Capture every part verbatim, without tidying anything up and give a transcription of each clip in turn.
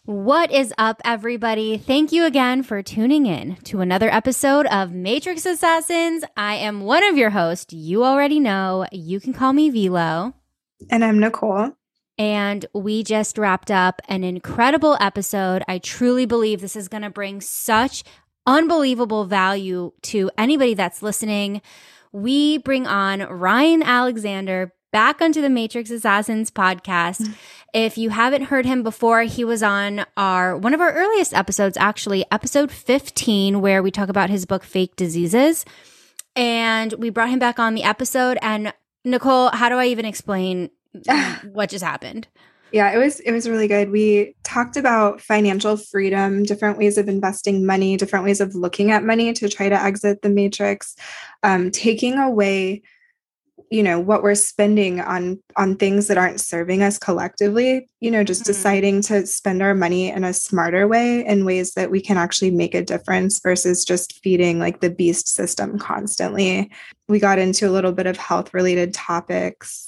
What is up, everybody? Thank you again for tuning in to another episode of Matrix Assassins. I am one of your hosts. You already know. You can call me Velo. And I'm Nicole. And we just wrapped up an incredible episode. I truly believe this is going to bring such unbelievable value to anybody that's listening. We bring on Ryan Alexander back onto the Matrix Assassins podcast. Mm-hmm. If you haven't heard him before, he was on our one of our earliest episodes, actually, episode fifteen, where we talk about his book, Fake Diseases. And we brought him back on the episode. And Nicole, how do I even explain what just happened? Yeah, it was it was really good. We talked about financial freedom, different ways of investing money, different ways of looking at money to try to exit the matrix, um, taking away, you know, what we're spending on on things that aren't serving us collectively, you know, just mm-hmm. deciding to spend our money in a smarter way, in ways that we can actually make a difference versus just feeding like the beast system constantly. We got into a little bit of health related topics.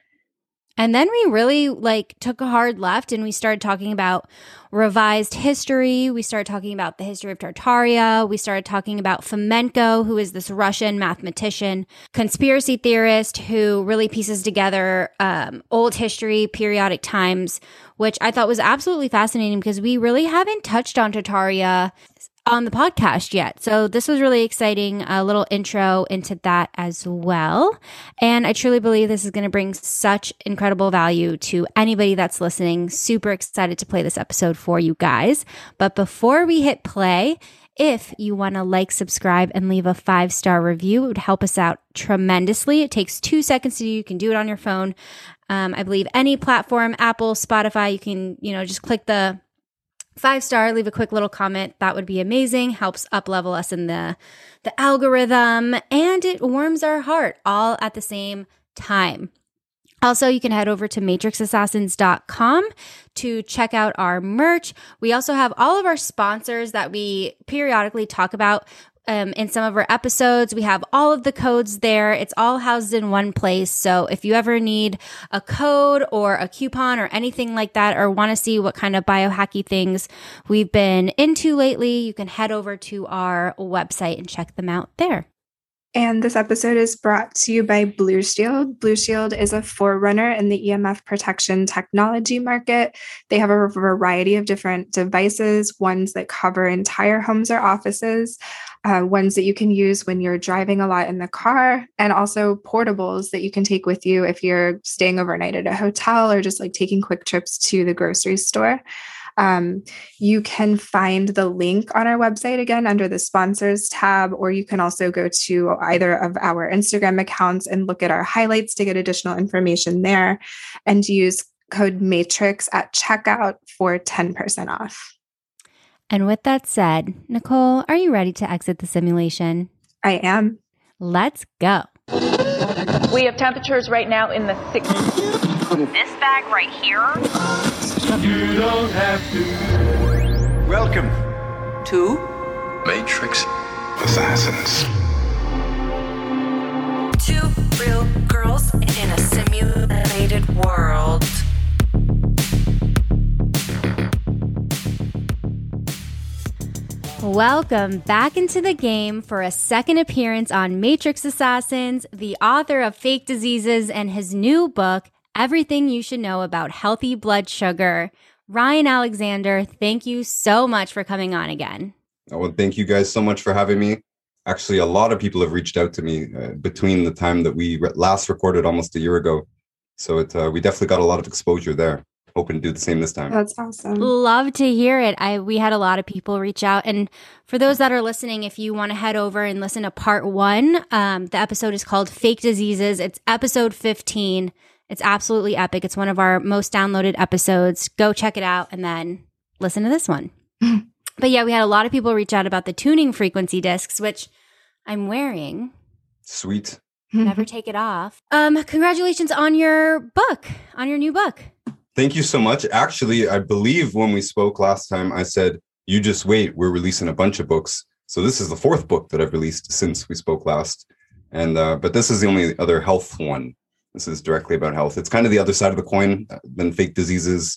And then we really like took a hard left and we started talking about revised history. We started talking about the history of Tartaria. We started talking about Fomenko, who is this Russian mathematician, conspiracy theorist who really pieces together um, old history, periodic times, which I thought was absolutely fascinating because we really haven't touched on Tartaria on the podcast yet. So this was really exciting, a little intro into that as well. And I truly believe this is going to bring such incredible value to anybody that's listening. Super excited to play this episode for you guys. But before we hit play, if you want to like, subscribe, and leave a five-star review, it would help us out tremendously. It takes two seconds to do. You can do it on your phone. Um, I believe any platform, Apple, Spotify, you can, you know, just click the five star, leave a quick little comment. That would be amazing. Helps up level us in the, the algorithm, and it warms our heart all at the same time. Also, you can head over to matrix assassins dot com to check out our merch. We also have all of our sponsors that we periodically talk about Um, in some of our episodes. We have all of the codes there. It's all housed in one place. So if you ever need a code or a coupon or anything like that, or want to see what kind of biohacky things we've been into lately, you can head over to our website and check them out there. And this episode is brought to you by Blue Shield. Blue Shield is a forerunner in the E M F protection technology market. They have a variety of different devices, ones that cover entire homes or offices, uh, ones that you can use when you're driving a lot in the car, and also portables that you can take with you if you're staying overnight at a hotel or just like taking quick trips to the grocery store. Um, you can find the link on our website again under the sponsors tab, or you can also go to either of our Instagram accounts and look at our highlights to get additional information there, and use code MATRIX at checkout for ten percent off. And with that said, Nicole, are you ready to exit the simulation? I am. Let's go. We have temperatures right now in the sixties. This bag right here. You don't have to. Welcome to Matrix Assassins. Two real girls in a simulated world. Welcome back into the game for a second appearance on Matrix Assassins, the author of Fake Diseases and his new book, Everything You Should Know About Healthy Blood Sugar. Ryan Alexander, thank you so much for coming on again. Oh, well, thank you guys so much for having me. Actually, a lot of people have reached out to me uh, between the time that we re- last recorded almost a year ago. So it, uh, we definitely got a lot of exposure there. Hoping to do the same this time. That's awesome. Love to hear it. I we had a lot of people reach out. And for those that are listening, if you want to head over and listen to part one, um, the episode is called Fake Diseases. It's episode fifteen. It's absolutely epic. It's one of our most downloaded episodes. Go check it out and then listen to this one. But yeah, we had a lot of people reach out about the tuning frequency discs, which I'm wearing. Sweet. Never take it off. Um, congratulations on your book, on your new book. Thank you so much. Actually, I believe when we spoke last time, I said, you just wait, we're releasing a bunch of books. So this is the fourth book that I've released since we spoke last. And uh, but this is the only other health one. This is directly about health. It's kind of the other side of the coin than Fake Diseases.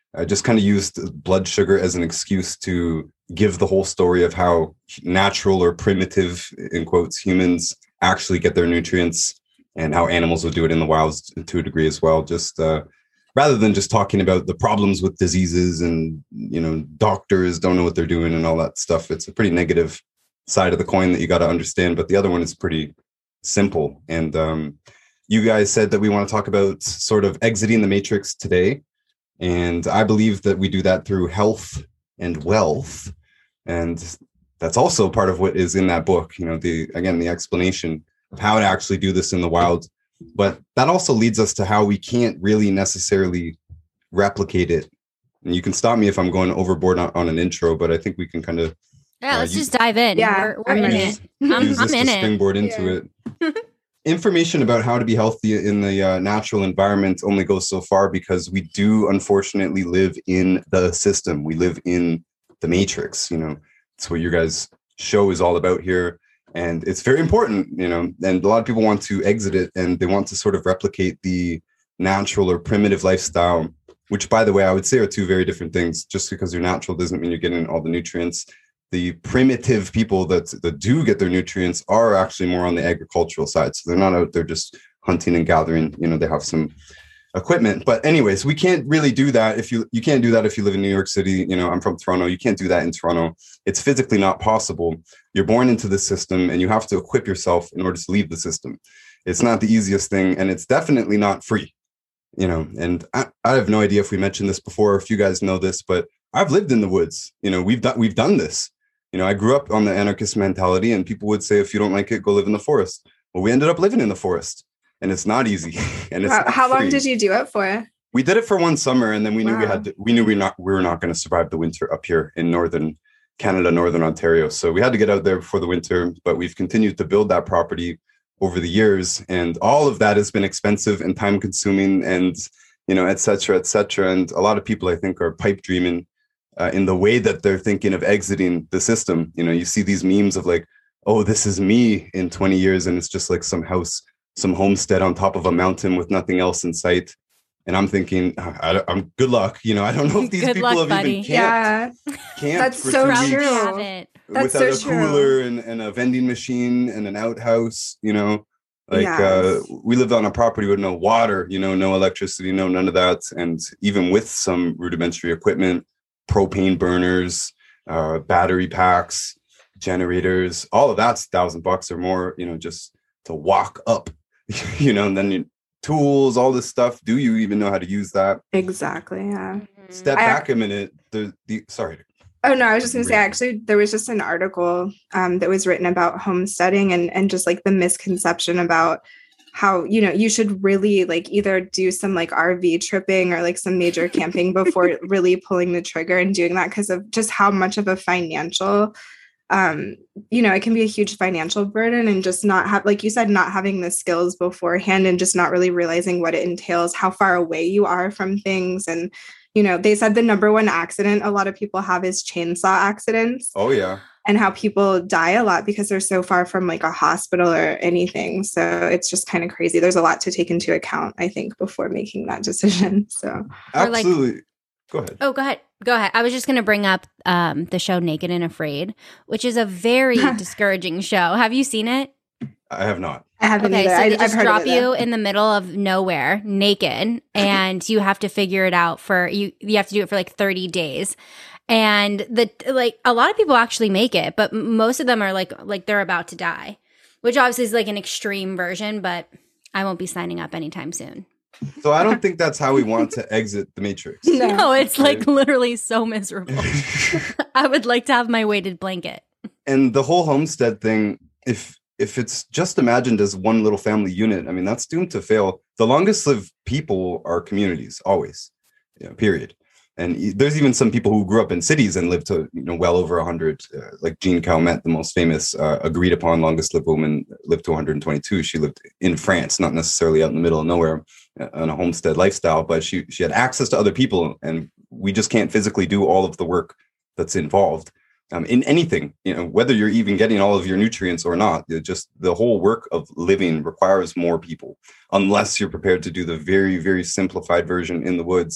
I just kind of used blood sugar as an excuse to give the whole story of how natural or primitive, in quotes, humans actually get their nutrients, and how animals would do it in the wilds to a degree as well. Just uh, rather than just talking about the problems with diseases and, you know, doctors don't know what they're doing and all that stuff. It's a pretty negative side of the coin that you got to understand. But the other one is pretty simple. And um, you guys said that we want to talk about sort of exiting the matrix today. And I believe that we do that through health and wealth. And that's also part of what is in that book, you know, the, again, the explanation of how to actually do this in the wild. But that also leads us to how we can't really necessarily replicate it. And you can stop me if I'm going overboard on, on an intro, but I think we can kind of Yeah, let's uh, use, just dive in. Yeah, we're, we're I'm in ready. it. I'm, use I'm this in to it. springboard into it. Information about how to be healthy in the uh, natural environment only goes so far, because we do unfortunately live in the system. We live in the matrix. You know, it's what your guys' show is all about here. And it's very important, you know, and a lot of people want to exit it, and they want to sort of replicate the natural or primitive lifestyle, which, by the way, I would say are two very different things. Just because you're natural doesn't mean you're getting all the nutrients. The primitive people that, that do get their nutrients are actually more on the agricultural side. So they're not out there just hunting and gathering, you know, they have some equipment. But anyways, we can't really do that if you, you can't do that if you live in New York City. You know, I'm from Toronto. You can't do that in Toronto. It's physically not possible. You're born into the system and you have to equip yourself in order to leave the system. It's not the easiest thing, and it's definitely not free, you know, and I, I have no idea if we mentioned this before, if you guys know this, but I've lived in the woods. You know, we've done, we've done this. You know, I grew up on the anarchist mentality, and people would say, if you don't like it, go live in the forest. Well, we ended up living in the forest, and it's not easy. And it's Wow. not How long free. did you do it for? We did it for one summer, and then we knew we Wow. had to, we knew we not we were not going to survive the winter up here in northern Canada, northern Ontario. So we had to get out there before the winter. But we've continued to build that property over the years, and all of that has been expensive and time consuming, and you know, et cetera, et cetera. And a lot of people, I think, are pipe dreaming Uh, in the way that they're thinking of exiting the system. You know, you see these memes of like, oh, this is me in twenty years. And it's just like some house, some homestead on top of a mountain with nothing else in sight. And I'm thinking, I, I'm good luck. You know, I don't know if these Good people luck, have buddy. even camped, Yeah, camped That's for so two Probably weeks true. haven't. That's without so a cooler true. and, and a vending machine and an outhouse, you know. Like Yes. uh, we lived on a property with no water, you know, no electricity, no none of that. And even with some rudimentary equipment, propane burners, uh, battery packs, generators, all of that's thousand bucks or more, you know, just to walk up, you know, and then you, tools, all this stuff. Do you even know how to use that? Exactly. Yeah. Step I- back a minute. The, the sorry. Oh no, I was just gonna say, actually, there was just an article um, that was written about homesteading and and just like the misconception about how, you know, you should really like either do some like R V tripping or like some major camping before really pulling the trigger and doing that, because of just how much of a financial, um, you know, it can be a huge financial burden, and just not have, like you said, not having the skills beforehand and just not really realizing what it entails, how far away you are from things. And you know, they said the number one accident a lot of people have is chainsaw accidents, Oh yeah. and how people die a lot because they're so far from like a hospital or anything. So it's just kind of crazy. There's a lot to take into account, I think, before making that decision. So Or, like- Absolutely. Go ahead. Oh, go ahead. Go ahead. I was just going to bring up um, the show Naked and Afraid, which is a very discouraging show. Have you seen it? I have not. I haven't Okay, either. so I, they I've just heard drop of it, you though. in the middle of nowhere, naked, and you have to figure it out for you. You have to do it for like thirty days, and the like. A lot of people actually make it, but m- most of them are like like they're about to die, which obviously is like an extreme version. But I won't be signing up anytime soon. So I don't think that's how we want to exit the matrix. No. No, it's like Right. literally so miserable. I would like to have my weighted blanket. And the whole homestead thing, if if it's just imagined as one little family unit, I mean, that's doomed to fail. The longest lived people are communities, always, you know, period. And e- there's even some people who grew up in cities and lived to, you know, well over one hundred, uh, like Jean Calment, the most famous, uh, agreed upon longest lived woman, lived to one hundred twenty-two. She lived in France, not necessarily out in the middle of nowhere, uh, on a homestead lifestyle, but she she had access to other people, and we just can't physically do all of the work that's involved. Um, in anything, you know, whether you're even getting all of your nutrients or not, it just the whole work of living requires more people, unless you're prepared to do the very, very simplified version in the woods,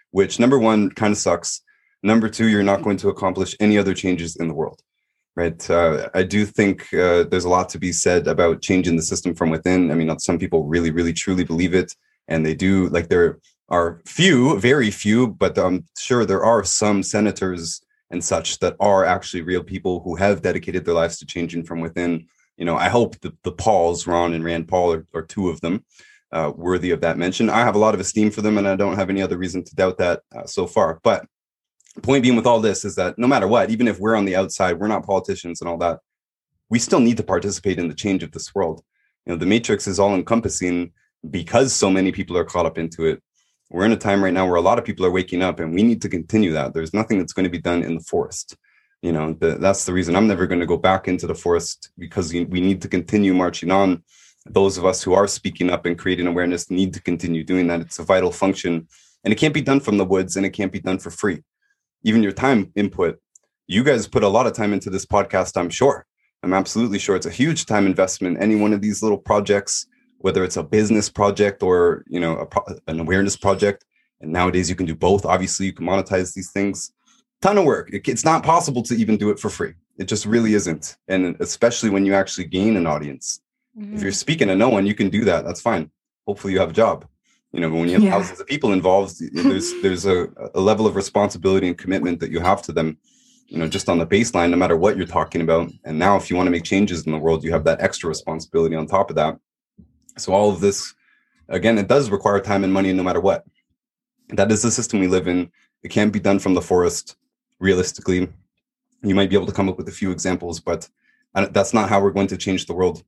which number one kind of sucks. Number two, you're not going to accomplish any other changes in the world, right? Uh, I do think uh, there's a lot to be said about changing the system from within. I mean, some people really, really, truly believe it, and they do. Like, there are few, very few, but I'm sure there are some senators and such that are actually real people who have dedicated their lives to changing from within. You know, I hope the, the Pauls, Ron and Rand Paul, are, are two of them, uh, worthy of that mention. I have a lot of esteem for them, and I don't have any other reason to doubt that uh, so far. But the point being with all this is that no matter what, even if we're on the outside, we're not politicians and all that, we still need to participate in the change of this world. You know, the Matrix is all encompassing because so many people are caught up into it. We're in a time right now where a lot of people are waking up, and we need to continue that. There's nothing that's going to be done in the forest. You know, the, that's the reason I'm never going to go back into the forest, because we need to continue marching on. Those of us who are speaking up and creating awareness need to continue doing that. It's a vital function, and it can't be done from the woods, and it can't be done for free. Even your time input, you guys put a lot of time into this podcast, I'm sure. I'm absolutely sure it's a huge time investment. Any one of these little projects, whether it's a business project or, you know, a pro- an awareness project. And nowadays you can do both. Obviously, you can monetize these things. Ton of work. It, it's not possible to even do it for free. It just really isn't. And especially when you actually gain an audience. Mm-hmm. If you're speaking to no one, you can do that. That's fine. Hopefully you have a job. You know, but when you have yeah. thousands of people involved, there's there's a, a level of responsibility and commitment that you have to them, you know, just on the baseline, no matter what you're talking about. And now if you want to make changes in the world, you have that extra responsibility on top of that. So all of this, again, it does require time and money no matter what. That is the system we live in. It can't be done from the forest. Realistically, you might be able to come up with a few examples, but that's not how we're going to change the world.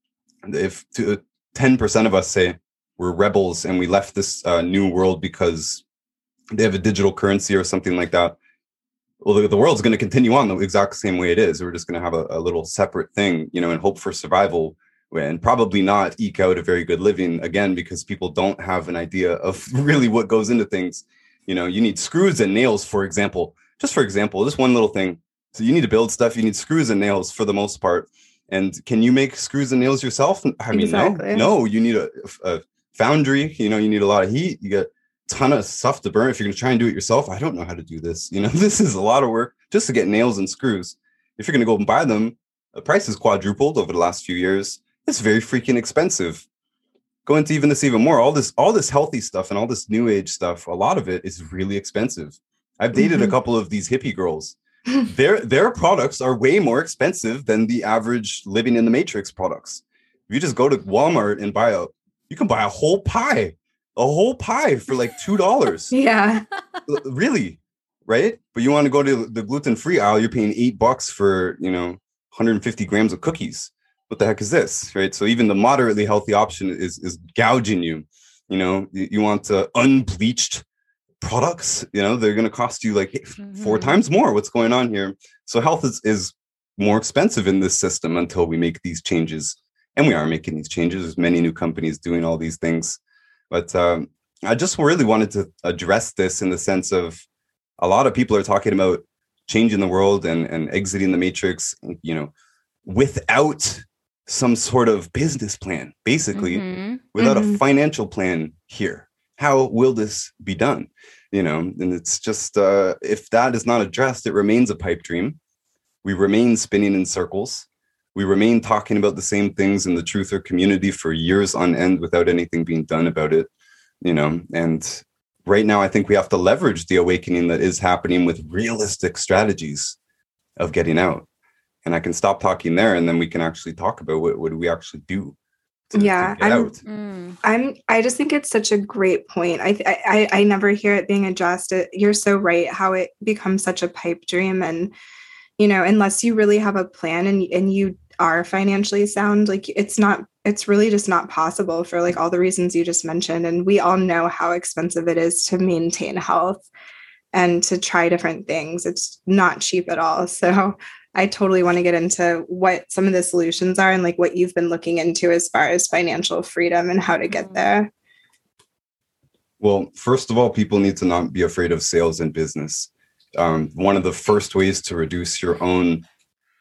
If to, ten percent of us say we're rebels and we left this uh, new world because they have a digital currency or something like that, well, the, the world's going to continue on the exact same way it is. We're just going to have a, a little separate thing, you know, and hope for survival, and probably not eke out a very good living, again, because people don't have an idea of really what goes into things. You know, you need screws and nails, for example. Just for example, this one little thing. So you need to build stuff. You need screws and nails for the most part. And can you make screws and nails yourself? I mean, exactly. no, no, you need a, a foundry. You know, you need a lot of heat. You get a ton of stuff to burn. If you're going to try and do it yourself, I don't know how to do this. You know, this is a lot of work just to get nails and screws. If you're going to go and buy them, the price has quadrupled over the last few years. It's very freaking expensive. Go into even this even more. All this, all this healthy stuff and all this new age stuff, a lot of it is really expensive. I've dated mm-hmm. a couple of these hippie girls. Their their products are way more expensive than the average living in the Matrix products. If you just go to Walmart and buy a, you can buy a whole pie, a whole pie for like two dollars. Yeah, really, right? But you want to go to the gluten-free aisle, you're paying eight bucks for, you know, one hundred fifty grams of cookies. What the heck is this, right? So even the moderately healthy option is is gouging you. You know, you, you want uh, unbleached products, you know, they're going to cost you like mm-hmm. four times more. What's going on here? So health is, is more expensive in this system until we make these changes. And we are making these changes. There's many new companies doing all these things. But um, I just really wanted to address this in the sense of a lot of people are talking about changing the world and, and exiting the Matrix, you know, without some sort of business plan, basically, mm-hmm. without mm-hmm. a financial plan here. How will this be done? You know, and it's just, uh, if that is not addressed, it remains a pipe dream. We remain spinning in circles. We remain talking about the same things in the truther community for years on end without anything being done about it, you know, and right now I think we have to leverage the awakening that is happening with realistic strategies of getting out. And I can stop talking there, and then we can actually talk about what, what do we actually do. To, yeah, to get I'm, out. Mm. I'm. I just think it's such a great point. I, I, I never hear it being addressed. It, you're so right. How it becomes such a pipe dream, and you know, unless you really have a plan and and you are financially sound, like it's not. It's really just not possible for like all the reasons you just mentioned. And we all know how expensive it is to maintain health and to try different things. It's not cheap at all. So I totally want to get into what some of the solutions are and like what you've been looking into as far as financial freedom and how to get there. Well, first of all, people need to not be afraid of sales and business. Um, one of the first ways to reduce your own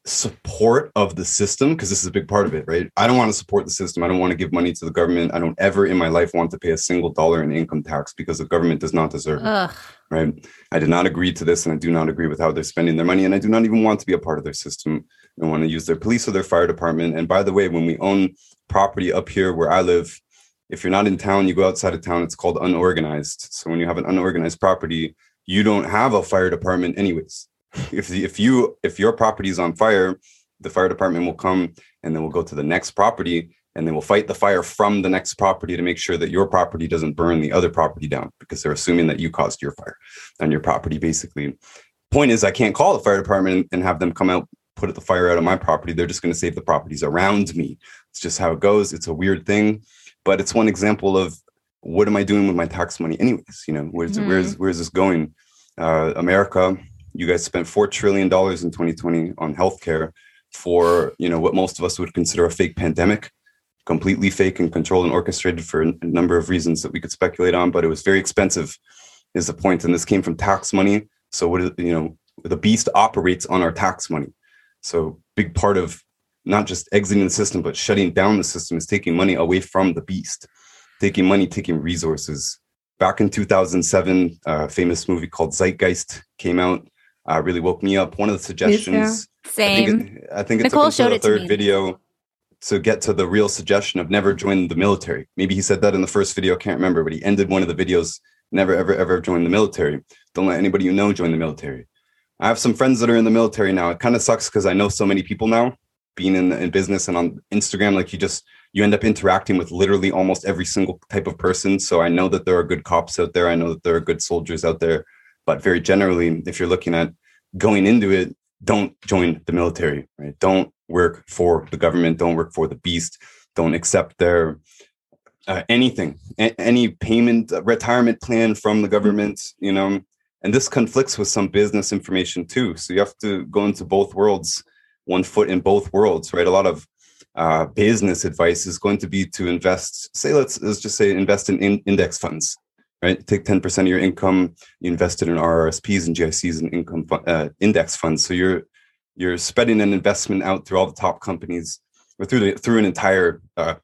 support of the system, because this is a big part of it, right? I don't want to support the system. I don't want to give money to the government. I don't ever in my life want to pay a single dollar in income tax because the government does not deserve it, Ugh. right? I did not agree to this, and I do not agree with how they're spending their money, and I do not even want to be a part of their system. I want to use their police or their fire department. And by the way, when we own property up here where I live, if you're not in town, you go outside of town, it's called unorganized. So when you have an unorganized property, you don't have a fire department anyways. If if you if your property is on fire, the fire department will come and then we'll go to the next property and they will fight the fire from the next property to make sure that your property doesn't burn the other property down, because they're assuming that you caused your fire on your property. Basically, point is, I can't call the fire department and have them come out, put the fire out of my property. They're just going to save the properties around me. It's just how it goes. It's a weird thing, but it's one example of what am I doing with my tax money anyways? You know, where's mm-hmm. where's where's this going? Uh, America. You guys spent four trillion dollars in twenty twenty on healthcare for, you know, what most of us would consider a fake pandemic, completely fake and controlled and orchestrated for a number of reasons that we could speculate on, but it was very expensive is the point. And this came from tax money. So what is, you know, the beast operates on our tax money. So big part of not just exiting the system, but shutting down the system is taking money away from the beast, taking money, taking resources. Back in two thousand seven, a famous movie called Zeitgeist came out. Uh, really woke me up. One of the suggestions, yeah. Same. I think, it, I think it's Nicole up until showed the it to third me. video to get to the real suggestion of never join the military. Maybe he said that in the first video, I can't remember, but he ended one of the videos, never, ever, ever join the military. Don't let anybody you know join the military. I have some friends that are in the military now. It kind of sucks because I know so many people now, being in, in business and on Instagram, like you just, you end up interacting with literally almost every single type of person. So I know that there are good cops out there. I know that there are good soldiers out there, but very generally, if you're looking at going into it, don't join the military, right? Don't work for the government. Don't work for the beast. Don't accept their uh, anything, a- any payment, uh, retirement plan from the government, you know, and this conflicts with some business information too. So you have to go into both worlds, one foot in both worlds, right? A lot of uh, business advice is going to be to invest, say, let's, let's just say invest in, in index funds. Right, take ten percent of your income, you invest it in R R S Ps and G I Cs and income uh, index funds. So you're you're spreading an investment out through all the top companies, or through the through an entire uh,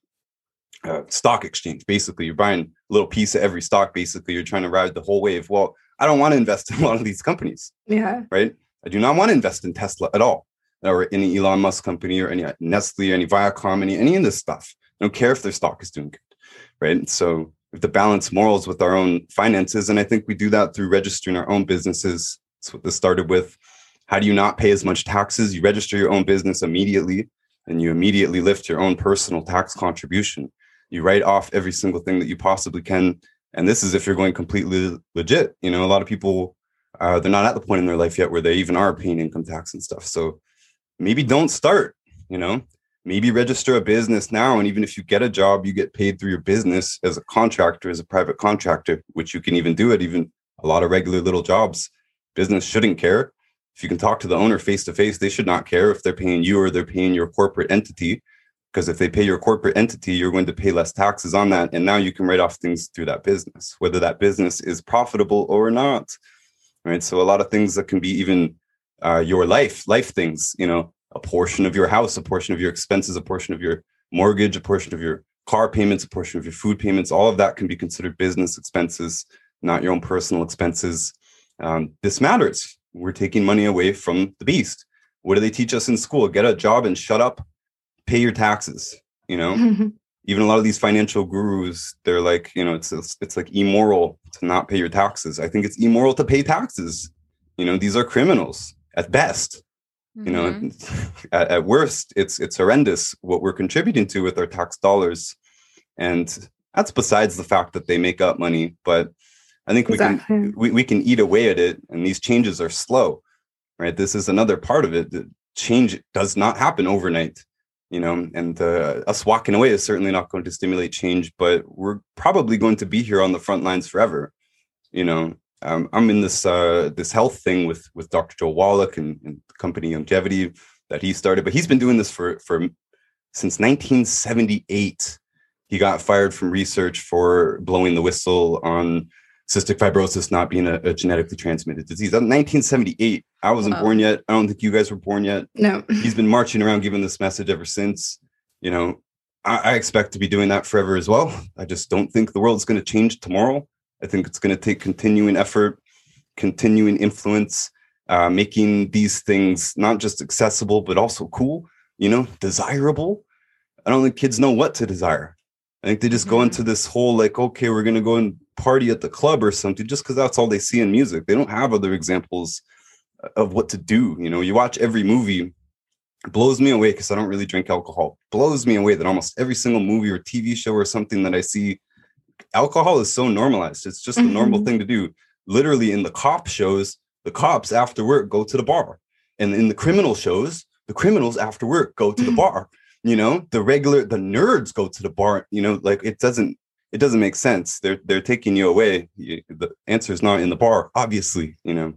uh, stock exchange. Basically, you're buying a little piece of every stock. Basically, you're trying to ride the whole wave. Well, I don't want to invest in a lot of these companies. Yeah, right. I do not want to invest in Tesla at all, or any Elon Musk company, or any Nestle, or any Viacom, any any of this stuff. I don't care if their stock is doing good, right? So we have to balance morals with our own finances. And I think we do that through registering our own businesses. That's what this started with. How do you not pay as much taxes? You register your own business immediately, and you immediately lift your own personal tax contribution. You write off every single thing that you possibly can. And this is if you're going completely legit. You know, a lot of people, uh, they're not at the point in their life yet where they even are paying income tax and stuff. So maybe don't start, you know. Maybe register a business now. And even if you get a job, you get paid through your business as a contractor, as a private contractor, which you can even do at even a lot of regular little jobs. Business shouldn't care. If you can talk to the owner face to face, they should not care if they're paying you or they're paying your corporate entity. Because if they pay your corporate entity, you're going to pay less taxes on that. And now you can write off things through that business, whether that business is profitable or not. Right. So a lot of things that can be even uh, your life, life things, you know, a portion of your house, a portion of your expenses, a portion of your mortgage, a portion of your car payments, a portion of your food payments, all of that can be considered business expenses, not your own personal expenses. Um, this matters. We're taking money away from the beast. What do they teach us in school? Get a job and shut up, pay your taxes. You know, mm-hmm. Even a lot of these financial gurus, they're like, you know, it's, it's it's like immoral to not pay your taxes. I think it's immoral to pay taxes. You know, these are criminals at best. You know, mm-hmm. at, at worst, it's it's horrendous what we're contributing to with our tax dollars. And that's besides the fact that they make up money. But I think exactly. we can we, we can eat away at it. And these changes are slow, right? This is another part of it. The change does not happen overnight, you know, and uh, us walking away is certainly not going to stimulate change. But we're probably going to be here on the front lines forever, you know. Um, I'm in this uh, this health thing with with Doctor Joe Wallach and, and the company Longevity that he started, but he's been doing this for for since nineteen seventy-eight. He got fired from research for blowing the whistle on cystic fibrosis not being a, a genetically transmitted disease. In nineteen seventy-eight, I wasn't Wow. born yet. I don't think you guys were born yet. No. He's been marching around giving this message ever since. You know, I, I expect to be doing that forever as well. I just don't think the world's going to change tomorrow. I think it's going to take continuing effort, continuing influence, uh, making these things not just accessible, but also cool, you know, desirable. I don't think kids know what to desire. I think they just Mm-hmm. go into this whole like, okay, we're going to go and party at the club or something just because that's all they see in music. They don't have other examples of what to do. You know, you watch every movie. It blows me away because I don't really drink alcohol. It blows me away that almost every single movie or T V show or something that I see, alcohol is so normalized. It's just a normal Mhm. thing to do. Literally in the cop shows, the cops after work go to the bar. And in the criminal shows, the criminals after work go to the bar. You know, the regular, the nerds go to the bar. You know, like it doesn't, it doesn't make sense. They're they're taking you away. You, the answer is not in the bar, obviously. You know,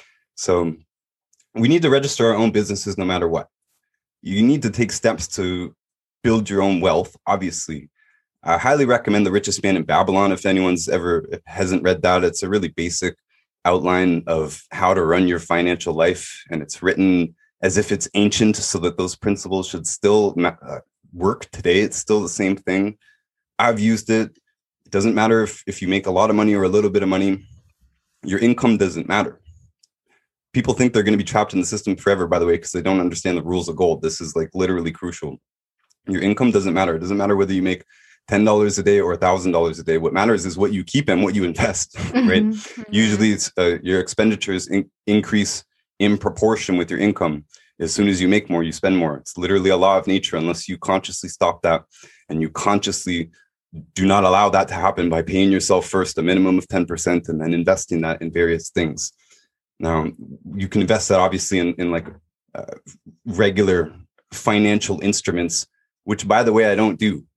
so we need to register our own businesses no matter what. You need to take steps to build your own wealth, obviously. I highly recommend The Richest Man in Babylon. If anyone's ever hasn't read that, it's a really basic outline of how to run your financial life. And it's written as if it's ancient so that those principles should still uh, work today. It's still the same thing. I've used it. It doesn't matter if, if you make a lot of money or a little bit of money. Your income doesn't matter. People think they're going to be trapped in the system forever, by the way, because they don't understand the rules of gold. This is like literally crucial. Your income doesn't matter. It doesn't matter whether you make ten dollars a day or one thousand dollars a day. What matters is what you keep and what you invest, right? Mhm. Usually it's uh, your expenditures in- increase in proportion with your income. As soon as you make more, you spend more. It's literally a law of nature unless you consciously stop that and you consciously do not allow that to happen by paying yourself first a minimum of ten percent and then investing that in various things. Now, you can invest that obviously in, in like uh, regular financial instruments, which, by the way, I don't do.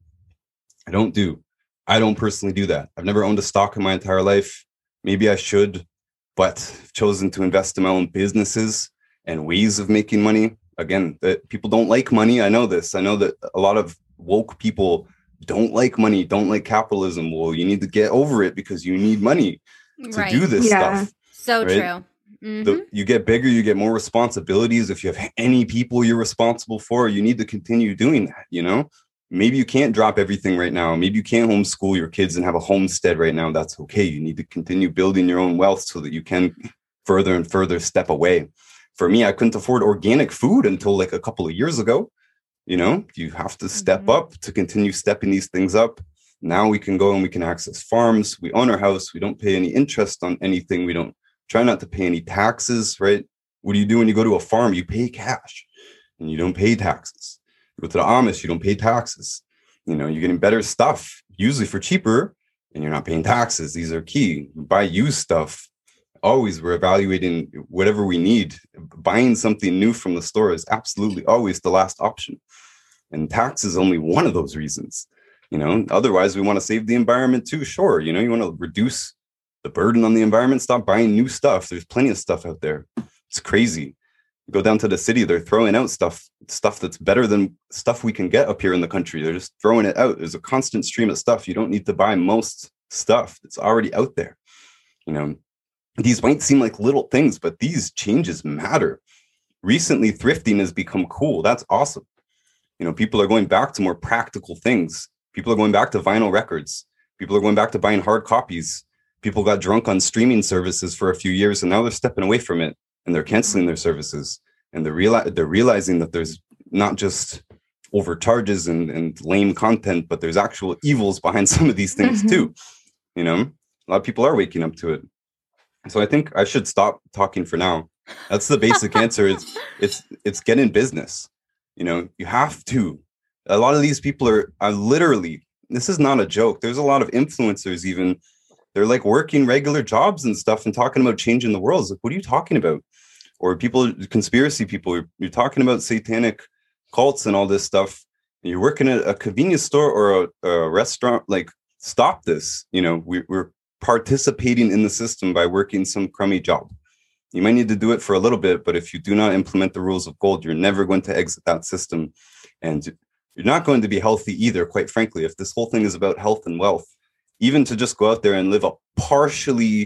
I don't do. I don't personally do that. I've never owned a stock in my entire life. Maybe I should, but I've chosen to invest in my own businesses and ways of making money. Again, that people don't like money. I know this. I know that a lot of woke people don't like money, don't like capitalism. Well, you need to get over it because you need money to Right. do this Yeah. stuff. So right? true. Mhm. The, you get bigger, you get more responsibilities. If you have any people you're responsible for, you need to continue doing that, you know? Maybe you can't drop everything right now. Maybe you can't homeschool your kids and have a homestead right now. That's okay. You need to continue building your own wealth so that you can further and further step away. For me, I couldn't afford organic food until like a couple of years ago. You know, you have to step Mhm. up to continue stepping these things up. Now we can go and we can access farms. We own our house. We don't pay any interest on anything. We don't try not to pay any taxes, right? What do you do when you go to a farm? You pay cash and you don't pay taxes. You go to the Amish, you don't pay taxes. You know, you're getting better stuff, usually for cheaper, and you're not paying taxes. These are key. Buy used stuff. Always we're evaluating whatever we need. Buying something new from the store is absolutely always the last option. And tax is only one of those reasons. You know, otherwise we want to save the environment too. Sure. You know, you want to reduce the burden on the environment. Stop buying new stuff. There's plenty of stuff out there. It's crazy. You go down to the city, they're throwing out stuff, stuff that's better than stuff we can get up here in the country. They're just throwing it out. There's a constant stream of stuff. You don't need to buy most stuff that's already out there. You know, these might seem like little things, but these changes matter. Recently, thrifting has become cool. That's awesome. You know, people are going back to more practical things. People are going back to vinyl records. People are going back to buying hard copies. People got drunk on streaming services for a few years, and now they're stepping away from it, and they're canceling their services. And they're, reali- they're realizing that there's not just overcharges and, and lame content, but there's actual evils behind some of these things Mhm. too. You know, a lot of people are waking up to it. So I think I should stop talking for now. That's the basic answer. It's it's it's get in business. You know, you have to. A lot of these people are are literally, this is not a joke. There's a lot of influencers even. They're like working regular jobs and stuff and talking about changing the world. It's like, what are you talking about? Or people, conspiracy people, you're, you're talking about satanic cults and all this stuff. And you're working at a convenience store or a, a restaurant. Like, stop this. You know, we, we're participating in the system by working some crummy job. You might need to do it for a little bit, but if you do not implement the rules of gold, you're never going to exit that system. And you're not going to be healthy either, quite frankly. If this whole thing is about health and wealth, even to just go out there and live a partially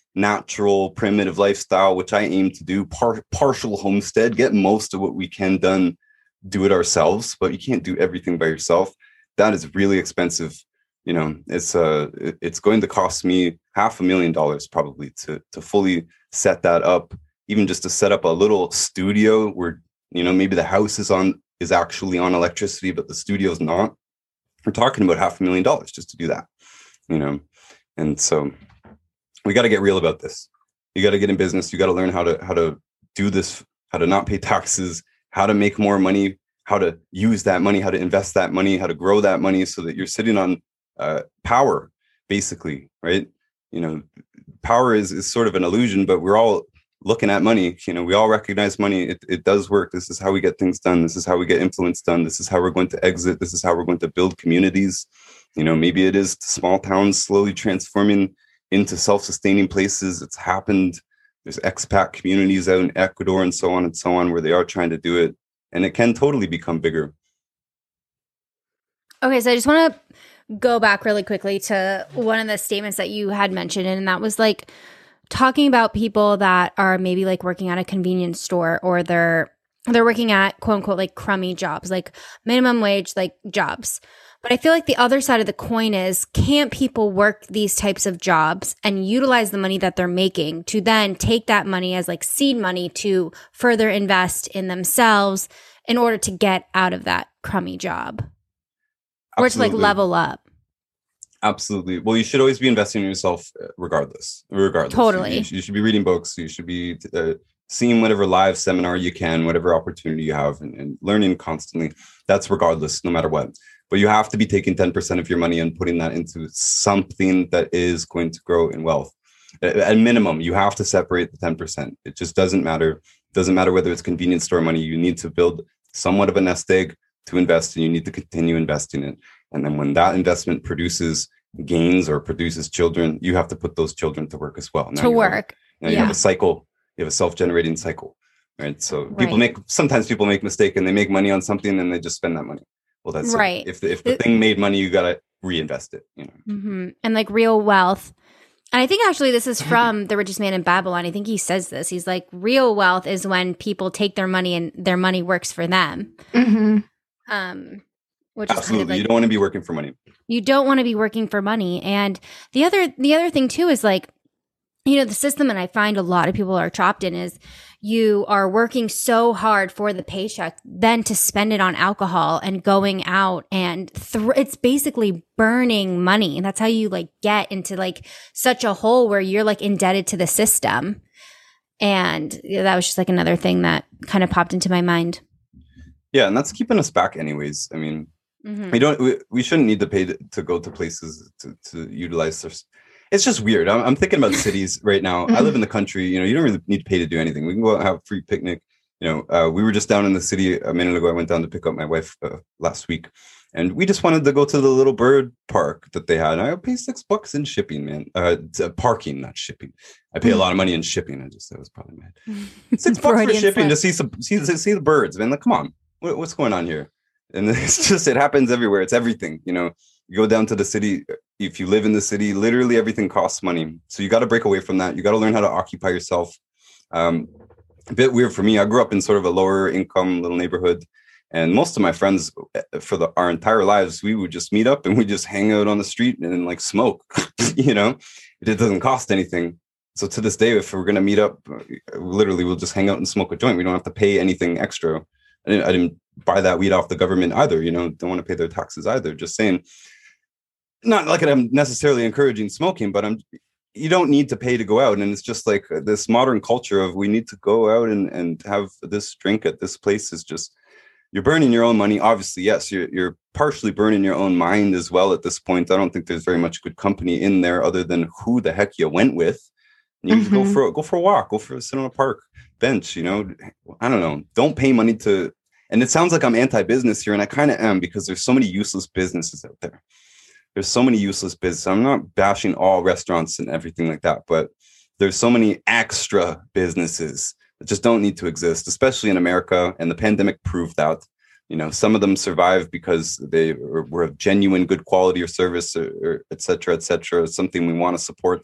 natural, primitive lifestyle, which I aim to do, par- partial homestead, get most of what we can done, do it ourselves, but you can't do everything by yourself. That is really expensive. You know, it's uh, it's going to cost me half a million dollars probably to to fully set that up, even just to set up a little studio where, you know, maybe the house is on is actually on electricity, but the studio is not. We're talking about half a million dollars just to do that, you know. And so we got to get real about this. You got to get in business. You got to learn how to how to do this, how to not pay taxes, how to make more money, how to use that money, how to invest that money, how to grow that money so that you're sitting on uh, power, basically, right? You know, power is, is sort of an illusion, but we're all looking at money. You know, we all recognize money. It, it does work. This is how we get things done. This is how we get influence done. This is how we're going to exit. This is how we're going to build communities. You know, maybe it is small towns slowly transforming into self-sustaining places. It's happened. There's expat communities out in Ecuador and so on and so on where they are trying to do it. And it can totally become bigger. Okay, so I just want to go back really quickly to one of the statements that you had mentioned, and that was like talking about people that are maybe like working at a convenience store, or they're they're working at quote unquote like crummy jobs, like minimum wage like jobs. But I feel like the other side of the coin is, can't people work these types of jobs and utilize the money that they're making to then take that money as like seed money to further invest in themselves in order to get out of that crummy job? Absolutely. Or to like level up? Absolutely. Well, you should always be investing in yourself regardless. Regardless. Totally. You, you should be reading books. You should be uh, seeing whatever live seminar you can, whatever opportunity you have, and, and learning constantly. That's regardless, no matter what. But you have to be taking ten percent of your money and putting that into something that is going to grow in wealth. At minimum, you have to separate the ten percent. It just doesn't matter. It doesn't matter whether it's convenience store money. You need to build somewhat of a nest egg to invest, and you need to continue investing in it. And then when that investment produces gains or produces children, you have to put those children to work as well. Now to work. Have, now yeah. you have a cycle. You have a self-generating cycle, right? So people right. make, sometimes people make mistake and they make money on something and they just spend that money. Well, that's right. If the, if the it, thing made money, you got to reinvest it, you know. Mm-hmm. And like real wealth. And I think actually this is from The Richest Man in Babylon. I think he says this. He's like, real wealth is when people take their money and their money works for them. Mm-hmm. Um, which Absolutely. Is kind of like, you don't want to be working for money. You don't want to be working for money. And the other, the other thing too is like, you know, the system, and I find a lot of people are trapped in, is you are working so hard for the paycheck, then to spend it on alcohol and going out, and th- it's basically burning money. And that's how you like get into like such a hole where you're like indebted to the system. And you know, that was just like another thing that kind of popped into my mind. Yeah. And that's keeping us back anyways. I mean, mm-hmm. we don't, we, we shouldn't need to pay to, to go to places to, to utilize their. It's just weird. I'm, I'm thinking about cities right now. I live in the country. You know, you don't really need to pay to do anything. We can go out and have a free picnic. You know, uh, we were just down in the city a minute ago. I went down to pick up my wife uh, last week, and we just wanted to go to the little bird park that they had. And I pay six bucks in shipping, man. Uh, parking, not shipping. I pay a lot of money in shipping. I just that was probably mad. Six bucks for shipping slip. to see some see see the birds, man. Like, come on, what, what's going on here? And it's just it happens everywhere. It's everything, you know. You go down to the city. If you live in the city, literally everything costs money. So you got to break away from that. You got to learn how to occupy yourself. Um, a bit weird for me. I grew up in sort of a lower income little neighborhood. And most of my friends for the, our entire lives, we would just meet up and we just hang out on the street and like smoke, you know, it doesn't cost anything. So to this day, if we're going to meet up, literally we'll just hang out and smoke a joint. We don't have to pay anything extra. I didn't, I didn't buy that weed off the government either. You know, don't want to pay their taxes either. Just saying. Not like I'm necessarily encouraging smoking, but I'm, you don't need to pay to go out. And it's just like this modern culture of we need to go out and, and have this drink at this place is just, you're burning your own money. Obviously, yes, you're, you're partially burning your own mind as well at this point. I don't think there's very much good company in there other than who the heck you went with. You mm-hmm. go for, go for a walk, go for a sit on a park bench, you know, I don't know. Don't pay money to, and it sounds like I'm anti-business here. And I kind of am because there's so many useless businesses out there. There's so many useless businesses. I'm not bashing all restaurants and everything like that, but there's so many extra businesses that just don't need to exist, especially in America. And the pandemic proved that, you know, some of them survived because they were of genuine good quality or service or, or et cetera, et cetera. It's something we want to support.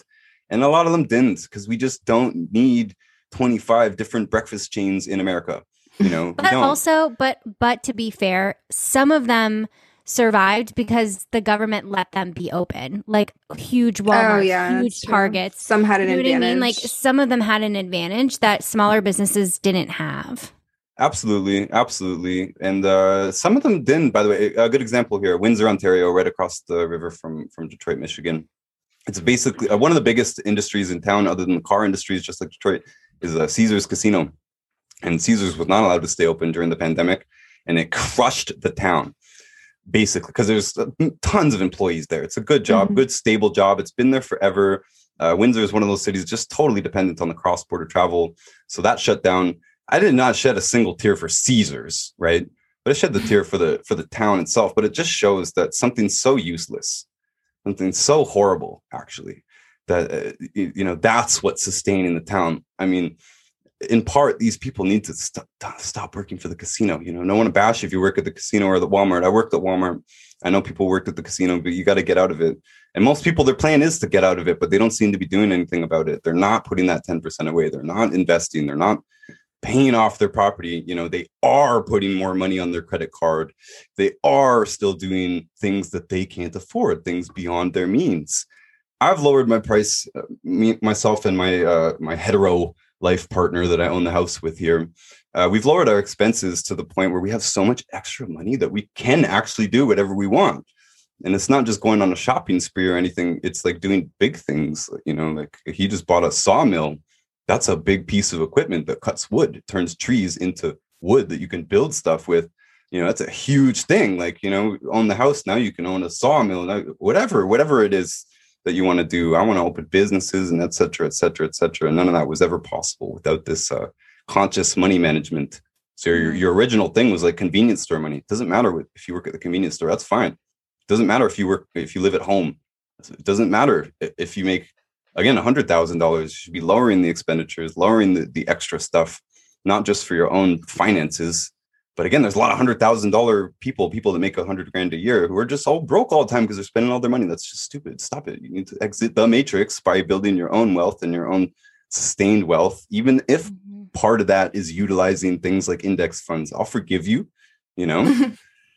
And a lot of them didn't, because we just don't need twenty-five different breakfast chains in America. You know, but also, but but to be fair, some of them survived because the government let them be open, like huge Walmart, oh, yeah, huge Targets. Some had an you know advantage. What I mean? Like some of them had an advantage that smaller businesses didn't have. Absolutely, absolutely, and uh, some of them didn't. By the way, a good example here: Windsor, Ontario, right across the river from from Detroit, Michigan. It's basically uh, one of the biggest industries in town, other than the car industries, just like Detroit, is uh, Caesars Casino, and Caesars was not allowed to stay open during the pandemic, and it crushed the town. Basically, because there's tons of employees there. It's a good job, mm-hmm. good, stable job. It's been there forever. Uh, Windsor is one of those cities just totally dependent on the cross-border travel. So that shut down. I did not shed a single tear for Caesars, right? But I shed the tear for the for the town itself. But it just shows that something so useless, something so horrible, actually, that, uh, you, you know, that's what's sustaining the town. I mean, in part, these people need to st- stop working for the casino. You know, no one to bash if you work at the casino or the Walmart. I worked at Walmart. I know people worked at the casino, but you got to get out of it. And most people, their plan is to get out of it, but they don't seem to be doing anything about it. They're not putting that ten percent away. They're not investing. They're not paying off their property. You know, they are putting more money on their credit card. They are still doing things that they can't afford, things beyond their means. I've lowered my price, uh, me, myself and my uh, my hetero life partner that I own the house with here. Uh, we've lowered our expenses to the point where we have so much extra money that we can actually do whatever we want. And it's not just going on a shopping spree or anything. It's like doing big things. You know, like he just bought a sawmill. That's a big piece of equipment that cuts wood, it turns trees into wood that you can build stuff with. You know, that's a huge thing. Like, you know, own the house now, you can own a sawmill, whatever, whatever it is that you want to do. I want to open businesses and et cetera, et cetera, et cetera. And none of that was ever possible without this uh, conscious money management. So your, your original thing was like convenience store money. It doesn't matter what, if you work at the convenience store, that's fine. It doesn't matter if you work, if you live at home. It doesn't matter if you make, again, one hundred thousand dollars. You should be lowering the expenditures, lowering the, the extra stuff, not just for your own finances. But again, there's a lot of one hundred thousand dollars people, people that make one hundred grand a year who are just all broke all the time because they're spending all their money. That's just stupid. Stop it. You need to exit the matrix by building your own wealth and your own sustained wealth, even if mm-hmm. part of that is utilizing things like index funds. I'll forgive you, you know,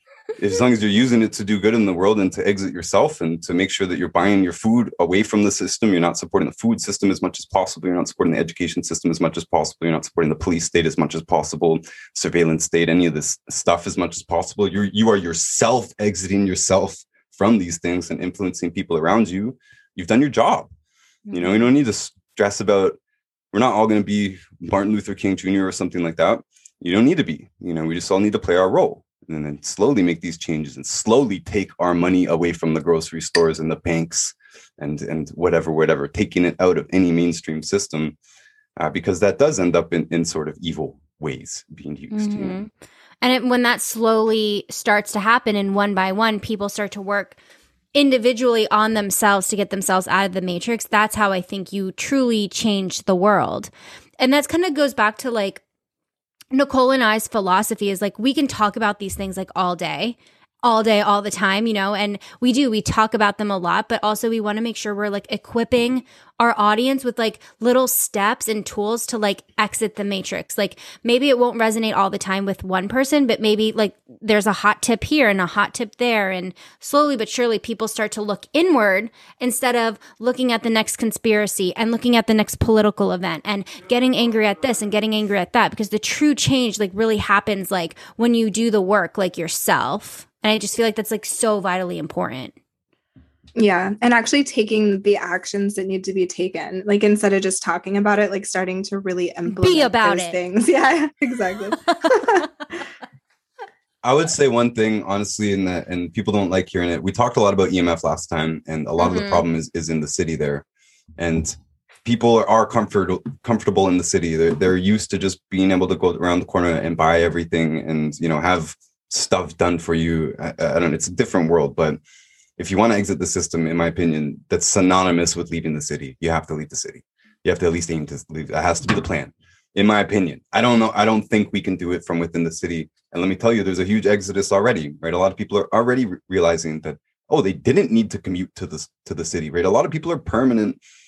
as long as you're using it to do good in the world and to exit yourself and to make sure that you're buying your food away from the system. You're not supporting the food system as much as possible. You're not supporting the education system as much as possible. You're not supporting the police state as much as possible, surveillance state, any of this stuff as much as possible. You're, you are yourself exiting yourself from these things and influencing people around you. You've done your job. Mm-hmm. You know, you don't need to stress about, we're not all going to be Martin Luther King Junior or something like that. You don't need to be, you know, we just all need to play our role. And then slowly make these changes and slowly take our money away from the grocery stores and the banks and, and whatever, whatever, taking it out of any mainstream system, uh, because that does end up in, in sort of evil ways being used. Mm-hmm. You know? And it, when that slowly starts to happen and one by one, people start to work individually on themselves to get themselves out of the matrix, that's how I think you truly change the world. And that's kind of goes back to like, Nicole and I's philosophy is like, we can talk about these things like all day, all day, all the time, you know, and we do, we talk about them a lot, but also we want to make sure we're like equipping our audience with like little steps and tools to like exit the matrix. Like maybe it won't resonate all the time with one person, but maybe like there's a hot tip here and a hot tip there. And slowly but surely people start to look inward instead of looking at the next conspiracy and looking at the next political event and getting angry at this and getting angry at that, because the true change like really happens like when you do the work like yourself. And I just feel like that's like so vitally important. Yeah. And actually taking the actions that need to be taken, like instead of just talking about it, like starting to really implement Be about those it. things. Yeah, exactly. I would say one thing, honestly, in that, and people don't like hearing it. We talked a lot about E M F last time, and a lot mm-hmm. of the problem is, is in the city there. And people are, are comfort, comfortable in the city. They're, they're used to just being able to go around the corner and buy everything and, you know, have stuff done for you. I, I don't know. It's a different world, but if you want to exit the system, in my opinion, that's synonymous with leaving the city. You have to leave the city. You have to at least aim to leave. That has to be the plan, in my opinion. I don't know. I don't think we can do it from within the city. And let me tell you, there's a huge exodus already, right? A lot of people are already re- realizing that, oh, they didn't need to commute to the, to the city, right? A lot of people are permanent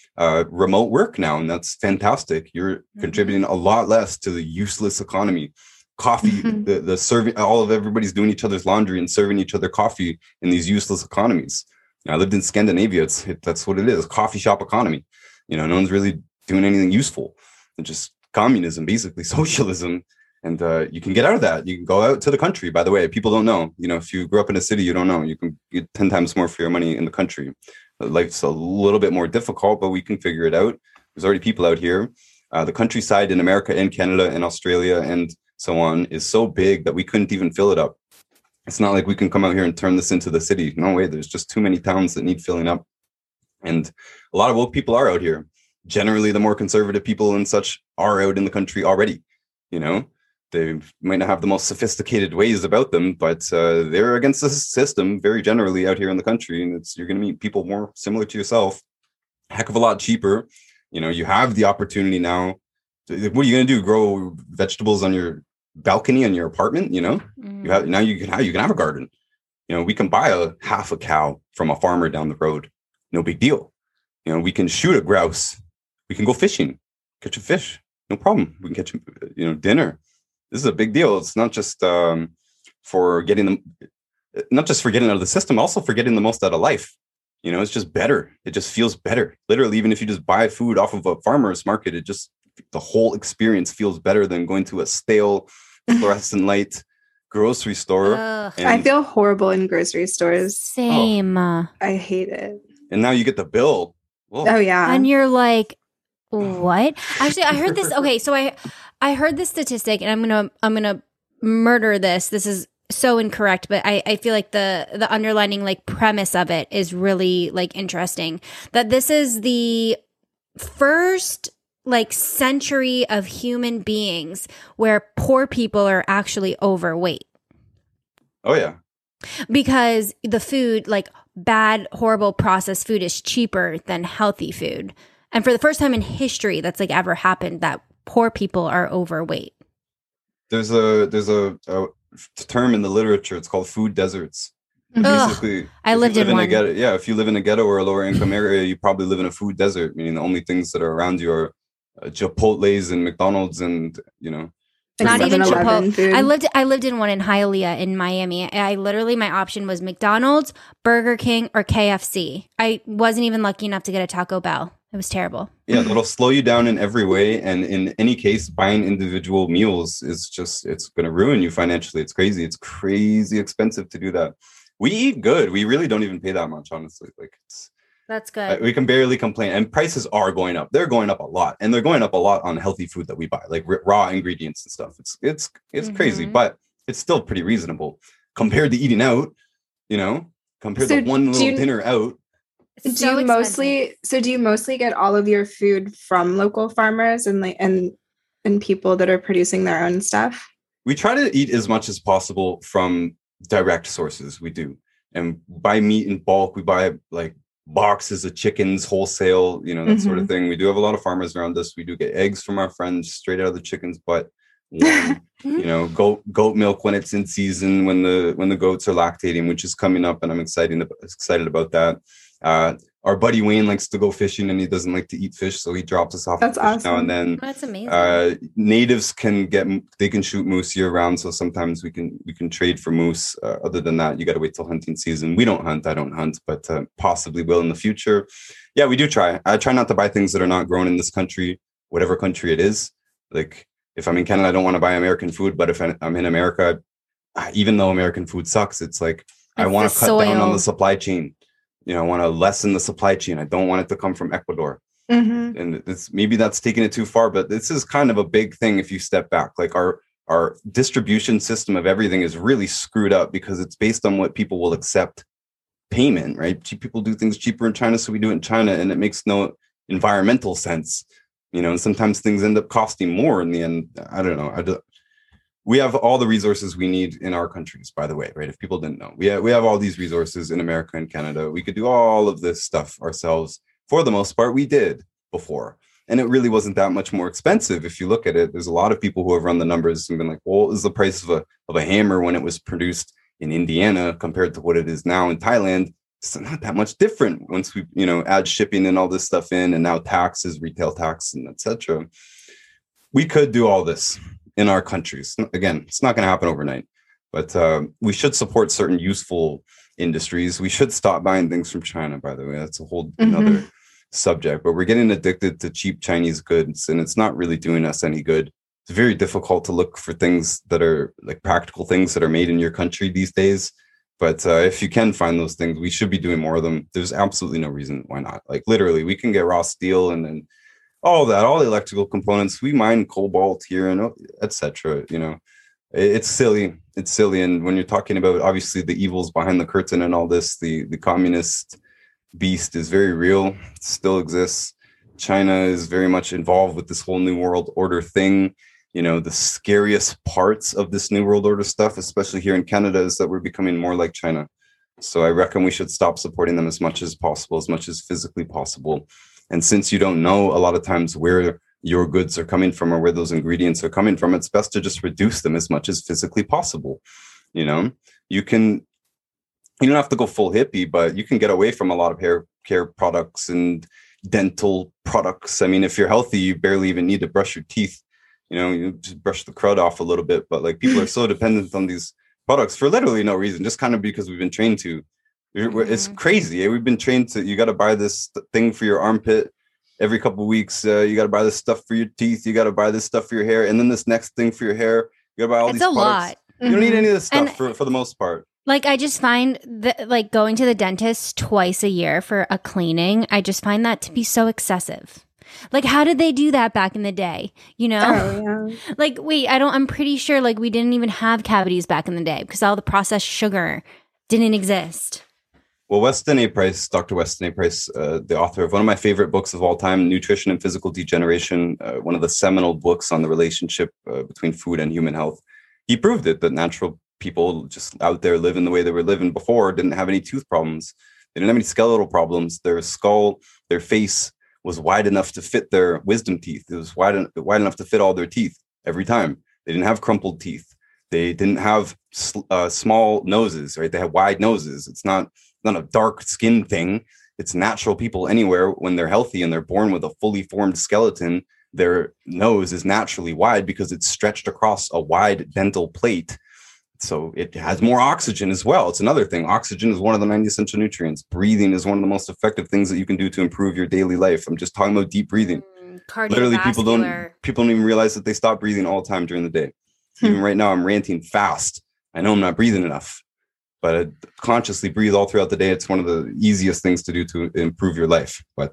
uh, remote work now, and that's fantastic. You're Mm-hmm. contributing a lot less to the useless economy. Coffee, Mhm. the the serving, all of everybody's doing each other's laundry and serving each other coffee in these useless economies. I lived in Scandinavia. It's it, that's what it is, coffee shop economy. You know, no one's really doing anything useful. It's just communism, basically socialism. And uh, you can get out of that. You can go out to the country. By the way, people don't know. You know, if you grew up in a city, you don't know. You can get ten times more for your money in the country. Life's a little bit more difficult, but we can figure it out. There's already people out here. Uh, the countryside in America and Canada and Australia and so on is so big that we couldn't even fill it up. It's not like we can come out here and turn this into the city. No way. There's just too many towns that need filling up. And a lot of woke people are out here. Generally, the more conservative people and such are out in the country already. You know, they might not have the most sophisticated ways about them, but uh, they're against the system very generally out here in the country. And it's you're going to meet people more similar to yourself, a heck of a lot cheaper. You know, you have the opportunity now. To, what are you going to do? Grow vegetables on your balcony on your apartment? You know, Mm. you have now you can have you can have a garden. You know, we can buy a half a cow from a farmer down the road. No big deal. You know, we can shoot a grouse. We can go fishing, catch a fish. No problem. We can catch, you know, dinner. This is a big deal. It's not just um, for getting them, not just for getting out of the system, also for getting the most out of life. You know, it's just better. It just feels better. Literally, even if you just buy food off of a farmer's market, it just, the whole experience feels better than going to a stale fluorescent light grocery store. Ugh. And, I feel horrible in grocery stores. Same. I hate it. and now you get the bill. Whoa. Oh yeah. And you're like, what? Actually, I heard this. Okay, so I I heard this statistic, and I'm gonna I'm gonna murder this. This is so incorrect, but I, I feel like the the underlining like premise of it is really like interesting. That this is the first like century of human beings where poor people are actually overweight. Oh yeah. Because the food, like bad, horrible processed food, is cheaper than healthy food. And for the first time in history, that's like ever happened that poor people are overweight. There's a there's a, a term in the literature. It's called food deserts. Ugh, Basically, I if you lived live in a one. ghetto, yeah, if you live in a ghetto or a lower income area, you probably live in a food desert. Meaning the only things that are around you are uh, Chipotle's and McDonald's, and you know, Not even 7-Eleven Chipotle. food. I lived I lived in one in Hialeah in Miami. I literally, my option was McDonald's, Burger King, or K F C. I wasn't even lucky enough to get a Taco Bell. It was terrible. yeah, it'll slow you down in every way. And in any case, buying individual meals is just it's going to ruin you financially. It's crazy. It's crazy expensive to do that. We eat good. We really don't even pay that much, honestly. Like it's. That's Uh, good. we can barely complain, and prices are going up. They're going up a lot, and they're going up a lot on healthy food that we buy, like r- raw ingredients and stuff. It's it's it's crazy, Mhm. but it's still pretty reasonable compared to eating out. You know, compared So to one do little you- dinner out. do So you expensive. mostly so do you mostly get all of your food from local farmers and like and and people that are producing their own stuff? We try to eat as much as possible from direct sources. We do, and buy meat in bulk. We buy like boxes of chickens wholesale, you know, that sort of thing. We do have a lot of farmers around us. We do get eggs from our friends straight out of the chicken's butt. Warm, you know, goat goat milk when it's in season, when the when the goats are lactating, which is coming up, and I'm excited excited about that. Uh, our buddy Wayne likes to go fishing, and he doesn't like to eat fish, so he drops us off That's the fish now awesome. and then. That's amazing. Uh, natives can get they can shoot moose year round, so sometimes we can we can trade for moose. Uh, other than that, you got to wait till hunting season. We don't hunt. I don't hunt, but uh, possibly will in the future. Yeah, we do try. I try not to buy things that are not grown in this country, whatever country it is. Like if I'm in Canada, I don't want to buy American food, but if I'm in America, uh, even though American food sucks, it's like I It's want the to cut down on soil. the supply chain. You know, I want to lessen the supply chain. I don't want it to come from Ecuador. Mm-hmm. And it's maybe that's taking it too far, but this is kind of a big thing if you step back. Like our our distribution system of everything is really screwed up because it's based on what people will accept payment, right? Cheap people do things cheaper in China, so we do it in China, and it makes no environmental sense, you know. And sometimes things end up costing more in the end. I don't know. I do, we have all the resources we need in our countries, by the way, right? If people didn't know, we have, we have all these resources in America and Canada. We could do all of this stuff ourselves. For the most part, we did before. And it really wasn't that much more expensive. If you look at it, there's a lot of people who have run the numbers and been like, well, what is the price of a, of a hammer when it was produced in Indiana compared to what it is now in Thailand? it's not that much different once we, you know, add shipping and all this stuff in, and now taxes, retail tax, and et cetera. We could do all this in our countries. Again, it's not going to happen overnight, but uh, we should support certain useful industries. We should stop buying things from China, by the way. That's a whole mm-hmm. another subject, but we're getting addicted to cheap Chinese goods, and it's not really doing us any good. It's very difficult to look for things that are like practical things that are made in your country these days. But uh, if you can find those things, we should be doing more of them. There's absolutely no reason why not. Like literally, we can get raw steel and then all that, all the electrical components. We mine cobalt here and et cetera. You know, it's silly. It's silly. And when you're talking about obviously the evils behind the curtain and all this, the the communist beast is very real. It still exists. China is very much involved with this whole New World Order thing. You know, the scariest parts of this New World Order stuff, especially here in Canada, is that we're becoming more like China. So I reckon we should stop supporting them as much as possible, as much as physically possible. And since you don't know a lot of times where your goods are coming from or where those ingredients are coming from, it's best to just reduce them as much as physically possible. You know, you can, you don't have to go full hippie, but you can get away from a lot of hair care products and dental products. I mean, if you're healthy, you barely even need to brush your teeth. You know, you just brush the crud off a little bit, but like people are so dependent on these products for literally no reason, just kind of because we've been trained to. It's crazy. We've been trained to, you got to buy this thing for your armpit every couple of weeks. Uh, you got to buy this stuff for your teeth. You got to buy this stuff for your hair. And then this next thing for your hair. You got to buy all it's these a products. Lot. You don't need any of this stuff and, for, for the most part. Like, I just find that, like, going to the dentist twice a year for a cleaning, I just find that to be so excessive. Like, how did they do that back in the day? You know, oh, yeah. Like, wait, I don't, I'm pretty sure like we didn't even have cavities back in the day because all the processed sugar didn't exist. Well, Weston A. Price, Doctor Weston A. Price, uh, the author of one of my favorite books of all time, Nutrition and Physical Degeneration, uh, one of the seminal books on the relationship uh, between food and human health. He proved it that natural people just out there living the way they were living before didn't have any tooth problems. They didn't have any skeletal problems. Their skull, their face was wide enough to fit their wisdom teeth. It was wide, en- wide enough to fit all their teeth every time. They didn't have crumpled teeth. They didn't have uh, small noses, right? They had wide noses. It's not, not a dark skin thing. It's natural people anywhere when they're healthy and they're born with a fully formed skeleton. Their nose is naturally wide because it's stretched across a wide dental plate. So it has more oxygen as well. It's another thing. Oxygen is one of the nine essential nutrients. Breathing is one of the most effective things that you can do to improve your daily life. I'm just talking about deep breathing. Mm, Literally, people don't people don't even realize that they stop breathing all the time during the day. Even right now, I'm ranting fast. I know I'm not breathing enough, but I consciously breathe all throughout the day. It's one of the easiest things to do to improve your life. But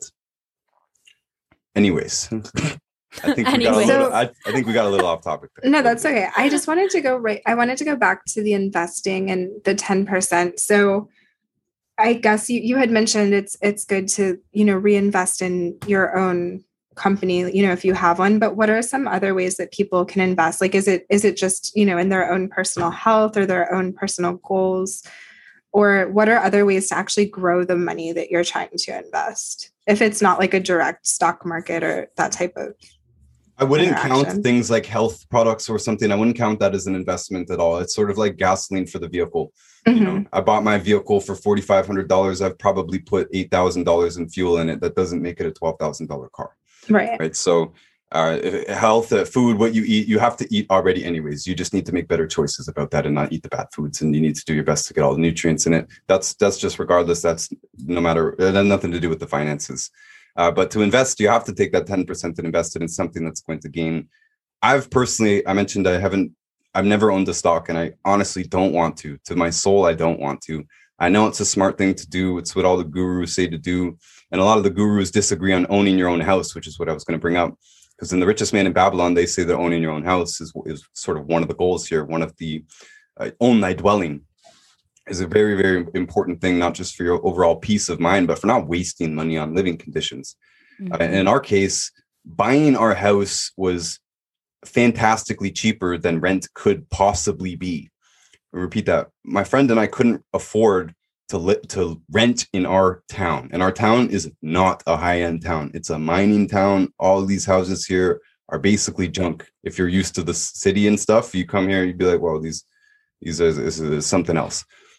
anyways. I think we got a little, I, I think we got a little off topic there. No, that's okay. I just wanted to go right. I wanted to go back to the investing and the ten percent. So I guess you, you had mentioned it's, it's good to, you know, reinvest in your own company, you know, if you have one, but what are some other ways that people can invest? Like, is it, is it just, you know, in their own personal health or their own personal goals, or what are other ways to actually grow the money that you're trying to invest? If it's not like a direct stock market or that type of I wouldn't count things like health products or something. I wouldn't count that as an investment at all. It's sort of like gasoline for the vehicle. Mm-hmm. You know, I bought my vehicle for four thousand five hundred dollars. I've probably put eight thousand dollars in fuel in it. That doesn't make it a twelve thousand dollars car. Right. Right. So uh, health, uh, food, what you eat, you have to eat already anyways. You just need to make better choices about that and not eat the bad foods. And you need to do your best to get all the nutrients in it. That's, that's just regardless. That's no matter, it has nothing to do with the finances. Uh, but to invest, you have to take that ten percent and invest it in something that's going to gain. I've personally, I mentioned I haven't, I've never owned a stock, and I honestly don't want to. To my soul, I don't want to. I know it's a smart thing to do. It's what all the gurus say to do. And a lot of the gurus disagree on owning your own house, which is what I was going to bring up. Because in The Richest Man in Babylon, they say that owning your own house is, is sort of one of the goals here. One of the uh, own thy dwelling is a very, very important thing, not just for your overall peace of mind, but for not wasting money on living conditions. Mm-hmm. Uh, and in our case, buying our house was fantastically cheaper than rent could possibly be. I'll repeat that. My friend and I couldn't afford to li- to rent in our town. And our town is not a high-end town. It's a mining town. All of these houses here are basically junk. If you're used to the city and stuff, you come here, you'd be like, well, these, these are, this is something else.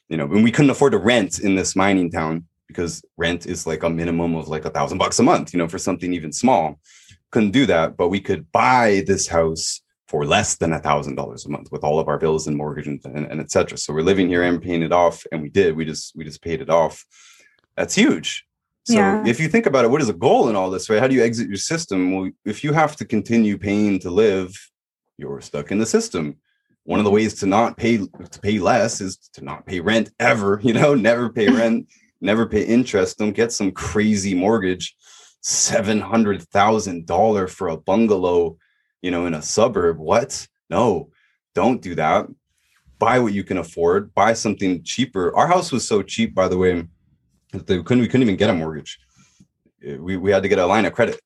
you know, and we couldn't afford to rent in this mining town because rent is like a minimum of like a thousand bucks a month, you know, for something even small. Couldn't do that, but we could buy this house for less than a thousand dollars a month with all of our bills and mortgage and, and, and et cetera. So we're living here and paying it off. And we did, we just, we just paid it off. That's huge. So Yeah. if you think about it, what is the goal in all this, right? How do you exit your system? Well, if you have to continue paying to live, you're stuck in the system. One of the ways to not pay, to pay less is to not pay rent ever, you know, never pay rent, never pay interest. Don't get some crazy mortgage, seven hundred thousand dollars for a bungalow, you know, in a suburb. What? No, don't do that. Buy what you can afford, buy something cheaper. Our house was so cheap, by the way, that we couldn't, we couldn't even get a mortgage. We, we had to get a line of credit.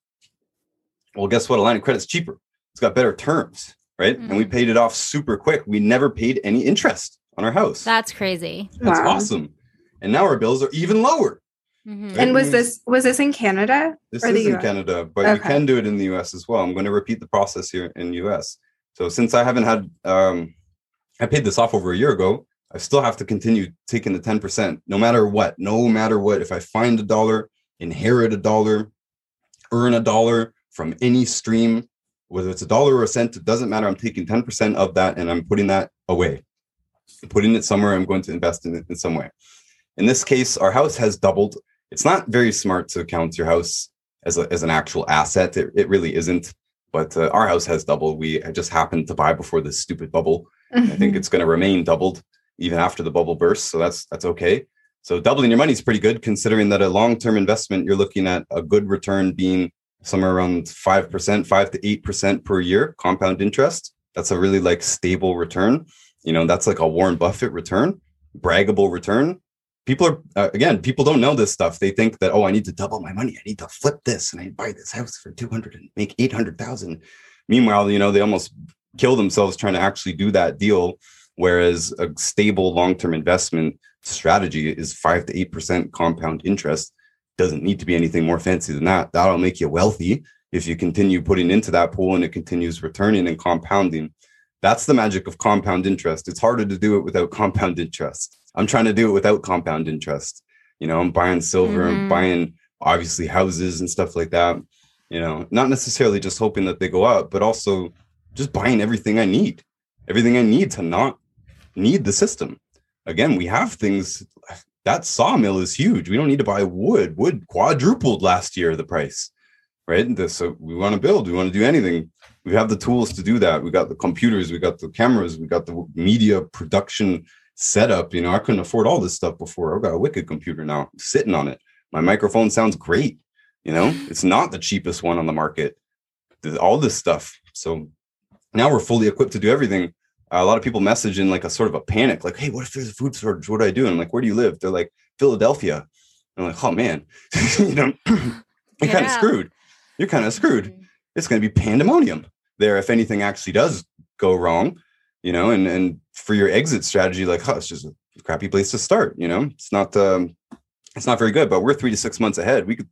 Well, guess what? A line of credit's cheaper. It's got better terms, right? Mm-hmm. And we paid it off super quick. We never paid any interest on our house. That's crazy. That's Wow. awesome. And now our bills are even lower. Mm-hmm. Right? And was this was this in Canada? This or is the in U S? Canada, but Okay. you can do it in the U S as well. I'm going to repeat the process here in U S. So since I haven't had, um, I paid this off over a year ago, I still have to continue taking the ten percent no matter what, no matter what. If I find a dollar, inherit a dollar, earn a dollar from any stream, whether it's a dollar or a cent, it doesn't matter. I'm taking ten percent of that and I'm putting that away, putting it somewhere. I'm going to invest in it in some way. In this case, our house has doubled. It's not very smart to count your house as, a, as an actual asset. It, it really isn't. But uh, our house has doubled. We just happened to buy before this stupid bubble. Mm-hmm. I think it's going to remain doubled even after the bubble bursts. So that's that's okay. So doubling your money is pretty good, considering that a long-term investment, you're looking at a good return being somewhere around five percent, five to eight percent per year, compound interest. That's a really like stable return. You know, that's like a Warren Buffett return, braggable return. People are, uh, again, people don't know this stuff. They think that, oh, I need to double my money. I need to flip this and I buy this house for two hundred and make eight hundred thousand. Meanwhile, you know, they almost kill themselves trying to actually do that deal. Whereas a stable long-term investment strategy is five to eight percent compound interest. Doesn't need to be anything more fancy than that. That'll make you wealthy if you continue putting into that pool and it continues returning and compounding. That's the magic of compound interest. It's harder to do it without compound interest. I'm trying to do it without compound interest. You know, I'm buying silver, Mm-hmm. I'm buying obviously houses and stuff like that. You know, not necessarily just hoping that they go up, but also just buying everything I need, everything I need to not need the system. Again, we have things. That sawmill is huge. We don't need to buy wood. Wood quadrupled last year, the price, right? So we want to build, we want to do anything. We have the tools to do that. We got the computers, we got the cameras, we got the media production setup. You know, I couldn't afford all this stuff before. I've got a wicked computer now, sitting on it. My microphone sounds great. You know, it's not the cheapest one on the market. All this stuff. So now we're fully equipped to do everything. Uh, a lot of people message in like a sort of a panic, like, hey, what if there's a food shortage? What do I do? And I'm like, where do you live? They're like, Philadelphia. I'm like, oh man, you know, you're kind of Yeah. screwed. You're kind of screwed. It's going to be pandemonium there if anything actually does go wrong, you know, and, and for your exit strategy, like, oh, it's just a crappy place to start. You know, it's not, um, it's not very good, but we're three to six months ahead. We could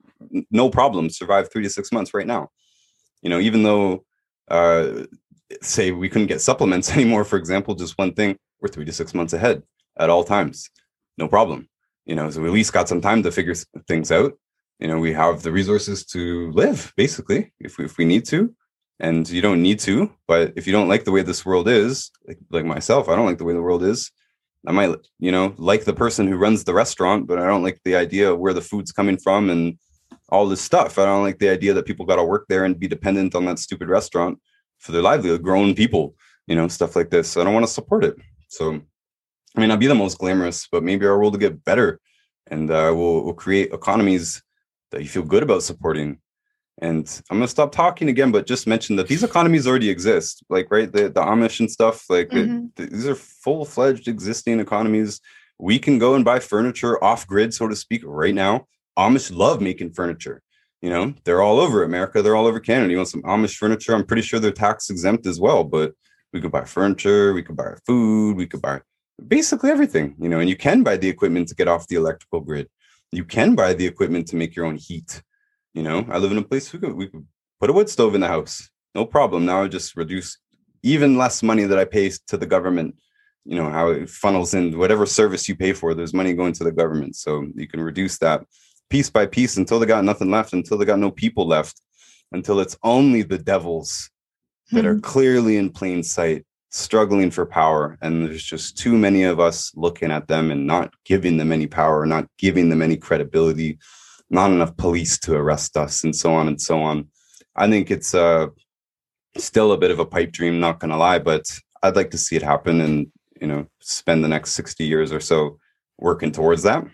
no problem survive three to six months right now. You know, even though, uh, say we couldn't get supplements anymore, for example, just one thing, we're three to six months ahead at all times. No problem. You know, so we at least got some time to figure things out. You know, we have the resources to live, basically, if we, if we need to. And you don't need to, but if you don't like the way this world is, like, like myself, I don't like the way the world is. I might, you know, like the person who runs the restaurant, but I don't like the idea of where the food's coming from and all this stuff. I don't like the idea that people got to work there and be dependent on that stupid restaurant for their livelihood, grown people, you know, stuff like this. I don't want to support it. So, I mean, I'll be the most glamorous, but maybe our world will get better and uh, we'll, we'll create economies that you feel good about supporting. And I'm going to stop talking again, but just mention that these economies already exist, like, right, the, the Amish and stuff, like Mhm. it, these are full-fledged existing economies. We can go and buy furniture off grid, so to speak, right now. Amish love making furniture. You know, they're all over America. They're all over Canada. You want some Amish furniture? I'm pretty sure they're tax exempt as well, but we could buy furniture. We could buy food. We could buy basically everything, you know, and you can buy the equipment to get off the electrical grid. You can buy the equipment to make your own heat. You know, I live in a place we could, we could put a wood stove in the house. No problem. Now I just reduce even less money that I pay to the government you know, how it funnels in whatever service you pay for, there's money going to the government. So you can reduce that piece by piece until they got nothing left, until they got no people left, until it's only the devils that mm-hmm. are clearly in plain sight, struggling for power. And there's just too many of us looking at them and not giving them any power, not giving them any credibility, not enough police to arrest us, and so on and so on. I think it's uh, still a bit of a pipe dream, not going to lie, but I'd like to see it happen and, you know, spend the next sixty years or so working towards that.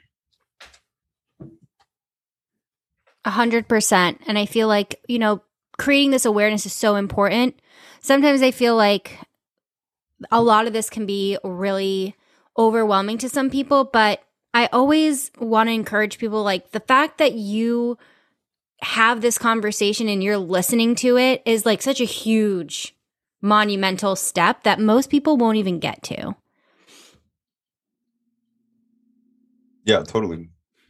A hundred percent. And I feel like, you know, creating this awareness is so important. Sometimes I feel like a lot of this can be really overwhelming to some people, but I always want to encourage people, like, the fact that you have this conversation and you're listening to it is like such a huge, monumental step that most people won't even get to. Yeah, totally.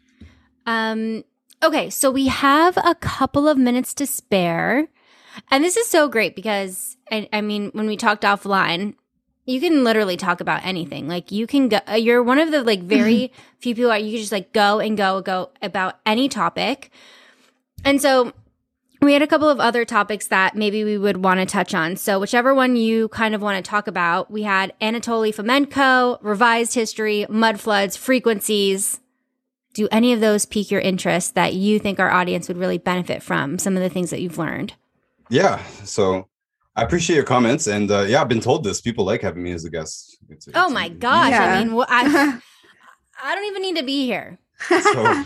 Um, okay, so we have a couple of minutes to spare. And this is so great because, I, I mean, when we talked offline, you can literally talk about anything. Like, you can go, you're one of the, like, very few people that you can just, like, go and go, go about any topic. And so we had a couple of other topics that maybe we would want to touch on. So whichever one you kind of want to talk about, we had Anatoly Fomenko, revised history, mud floods, frequencies. Do any of those pique your interest that you think our audience would really benefit from, some of the things that you've learned? Yeah. So I appreciate your comments. And uh, yeah, I've been told this. People like having me as a guest. It's, it's, oh my gosh. Yeah. I mean, well, I, I don't even need to be here. So,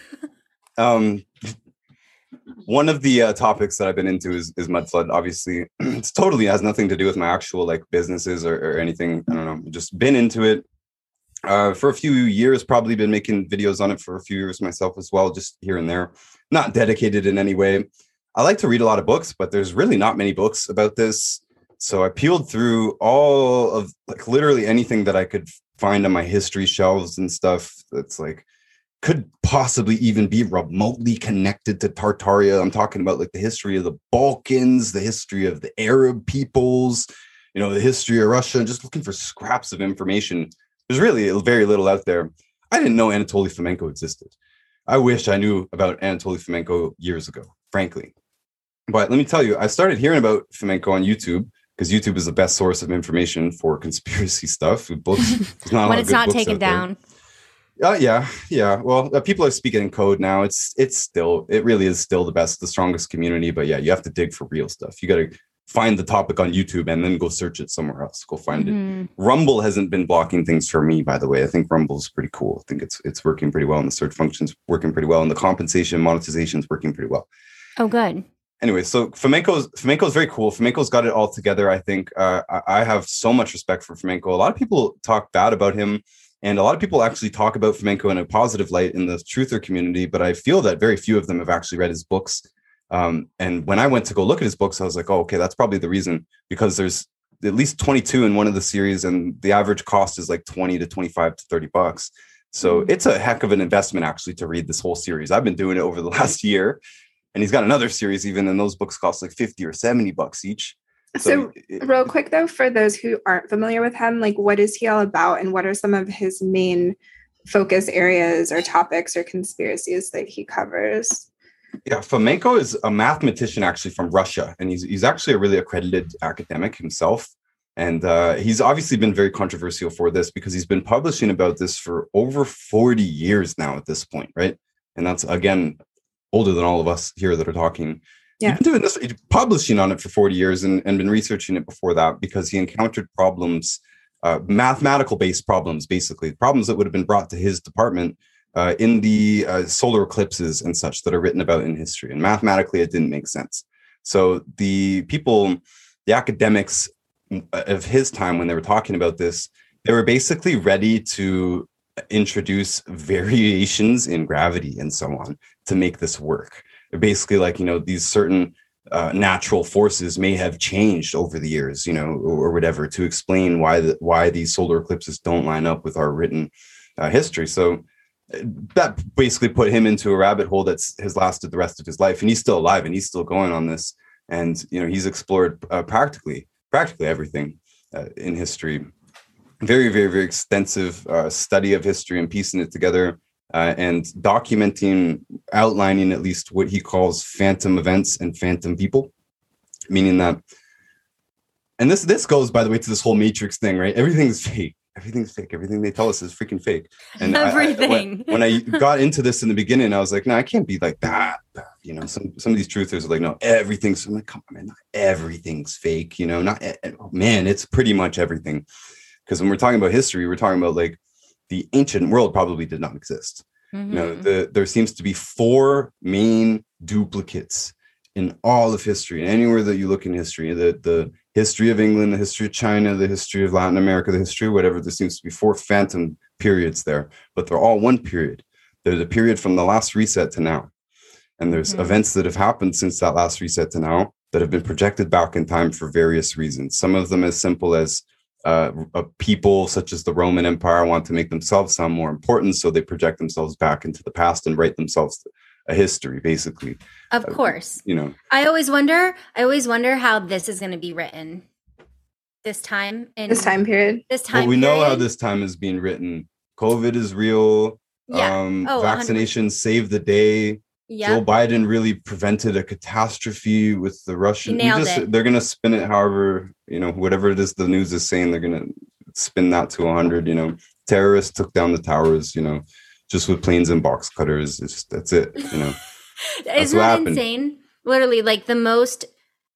um, one of the uh, topics that I've been into is, is mud flood. Obviously, it's totally has nothing to do with my actual like businesses or, or anything. I don't know. Just been into it uh, for a few years. Probably been making videos on it for a few years myself as well, just here and there. Not dedicated in any way. I like to read a lot of books, but there's really not many books about this. So I peeled through all of like literally anything that I could find on my history shelves and stuff. That's like could possibly even be remotely connected to Tartaria. I'm talking about like the history of the Balkans, the history of the Arab peoples, you know, the history of Russia, and just looking for scraps of information. There's really very little out there. I didn't know Anatoly Fomenko existed. I wish I knew about Anatoly Fomenko years ago, frankly. But let me tell you, I started hearing about Fomenko on YouTube because YouTube is the best source of information for conspiracy stuff. Books, not when it's not taken down. Uh, yeah, yeah. Well, uh, people are speaking in code now. It's it's still, it really is still the best, the strongest community. But yeah, you have to dig for real stuff. You got to find the topic on YouTube and then go search it somewhere else. Go find mm-hmm. it. Rumble hasn't been blocking things for me, by the way. I think Rumble is pretty cool. I think it's it's working pretty well, and the search function's working pretty well, and the compensation monetization is working pretty well. Oh, good. Anyway, so Fomenko's Fomenko's very cool. Fomenko's got it all together. I think uh, I, I have so much respect for Fomenko. A lot of people talk bad about him. And a lot of people actually talk about Fomenko in a positive light in the truther community, but I feel that very few of them have actually read his books. Um, and when I went to go look at his books, I was like, oh, okay, that's probably the reason, because there's at least twenty-two in one of the series, and the average cost is like twenty to twenty-five to thirty bucks. So mm-hmm. it's a heck of an investment actually to read this whole series. I've been doing it over the last year, and he's got another series even, and those books cost like fifty or seventy bucks each. So, so real quick, though, for those who aren't familiar with him, like, what is he all about, and what are some of his main focus areas or topics or conspiracies that he covers? Yeah, Fomenko is a mathematician actually from Russia, and he's he's actually a really accredited academic himself. And uh, he's obviously been very controversial for this because he's been publishing about this for over forty years now at this point, right? And that's, again, older than all of us here that are talking. Yeah. He's been doing this, publishing on it for forty years and, and been researching it before that because he encountered problems, uh, mathematical-based problems, basically, problems that would have been brought to his department uh, in the uh, solar eclipses and such that are written about in history. And mathematically, it didn't make sense. So the people, the academics of his time, when they were talking about this, they were basically ready to introduce variations in gravity and so on to make this work. Basically, like, you know, these certain uh, natural forces may have changed over the years, you know, or, or whatever, to explain why the, why these solar eclipses don't line up with our written uh, history. So that basically put him into a rabbit hole that's has lasted the rest of his life, and he's still alive and he's still going on this. And you know, he's explored uh, practically practically everything uh, in history. very, very, very extensive uh, study of history and piecing it together uh, and documenting, outlining at least what he calls phantom events and phantom people, meaning that, and this this goes, by the way, to this whole Matrix thing, right? Everything's fake. Everything's fake. Everything they tell us is freaking fake. And everything. I, I, when, when I got into this in the beginning, I was like, no, I can't be like that. You know, some some of these truthers are like, no, everything's. I'm like, come on, man, not everything's fake. You know, not oh, man, it's pretty much everything. Because when we're talking about history, we're talking about like the ancient world probably did not exist. Mm-hmm. You know, the, there seems to be four main duplicates in all of history. And anywhere that you look in history, the the history of England, the history of China, the history of Latin America, the history of whatever, there seems to be four phantom periods there, but they're all one period. There's a period from the last reset to now. And there's mm-hmm. events that have happened since that last reset to now that have been projected back in time for various reasons. Some of them as simple as uh, a people such as the Roman Empire want to make themselves sound more important, so they project themselves back into the past and write themselves a history, basically. Of course. Uh, you know, I always wonder, I always wonder how this is going to be written this time. In this time period. This time well, we period. know how this time is being written. COVID is real. Yeah. Um, oh, vaccinations saved the day. Yep. Joe Biden really prevented a catastrophe with the Russian. Nailed just, it. They're going to spin it however, you know, whatever it is the news is saying, they're going to spin that to one hundred. You know, terrorists took down the towers, you know, just with planes and box cutters. It's just, that's it, you know. Isn't that insane? Literally, like the most,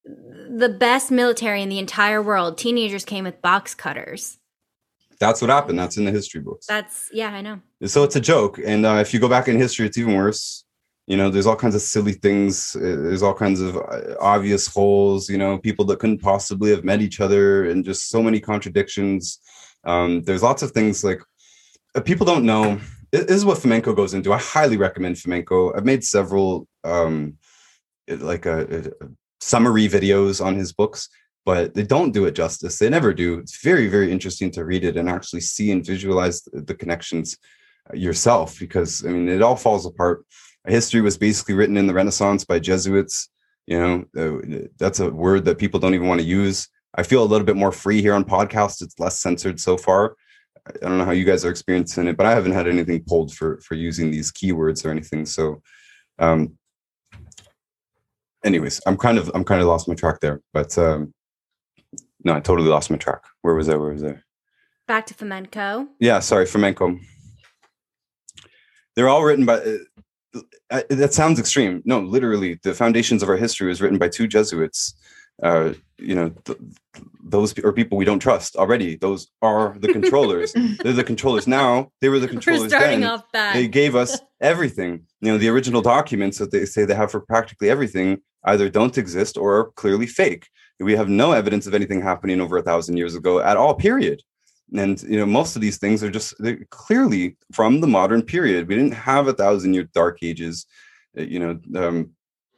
the best military in the entire world, teenagers came with box cutters. That's what happened. That's in the history books. That's, yeah, I know. So it's a joke. And uh, if you go back in history, it's even worse. You know, there's all kinds of silly things. There's all kinds of obvious holes, you know, people that couldn't possibly have met each other and just so many contradictions. Um, there's lots of things like uh, people don't know. This is what Fomenko goes into. I highly recommend Fomenko. I've made several um, like a, a summary videos on his books, but they don't do it justice. They never do. It's very, very interesting to read it and actually see and visualize the, the connections yourself, because, I mean, it all falls apart. History was basically written in the Renaissance by Jesuits. You know, uh, that's a word that people don't even want to use. I feel a little bit more free here on podcasts. It's less censored so far. I don't know how you guys are experiencing it, but I haven't had anything pulled for, for using these keywords or anything. So, um, anyways, I'm kind of, I'm kind of lost my track there, but, um, no, I totally lost my track. Where was I? Where was I? Back to Fomenko. Yeah. Sorry. Fomenko. They're all written by, uh, uh, that sounds extreme. No, literally the foundations of our history was written by two Jesuits. Uh, you know, th- those are people we don't trust already. Those are the controllers. They're the controllers now. They were the controllers We're starting then. Off bad. They gave us everything. You know, the original documents that they say they have for practically everything either don't exist or are clearly fake. We have no evidence of anything happening over a thousand years ago at all, period. And, you know, most of these things are just they're clearly from the modern period. We didn't have a thousand year dark ages, you know, um,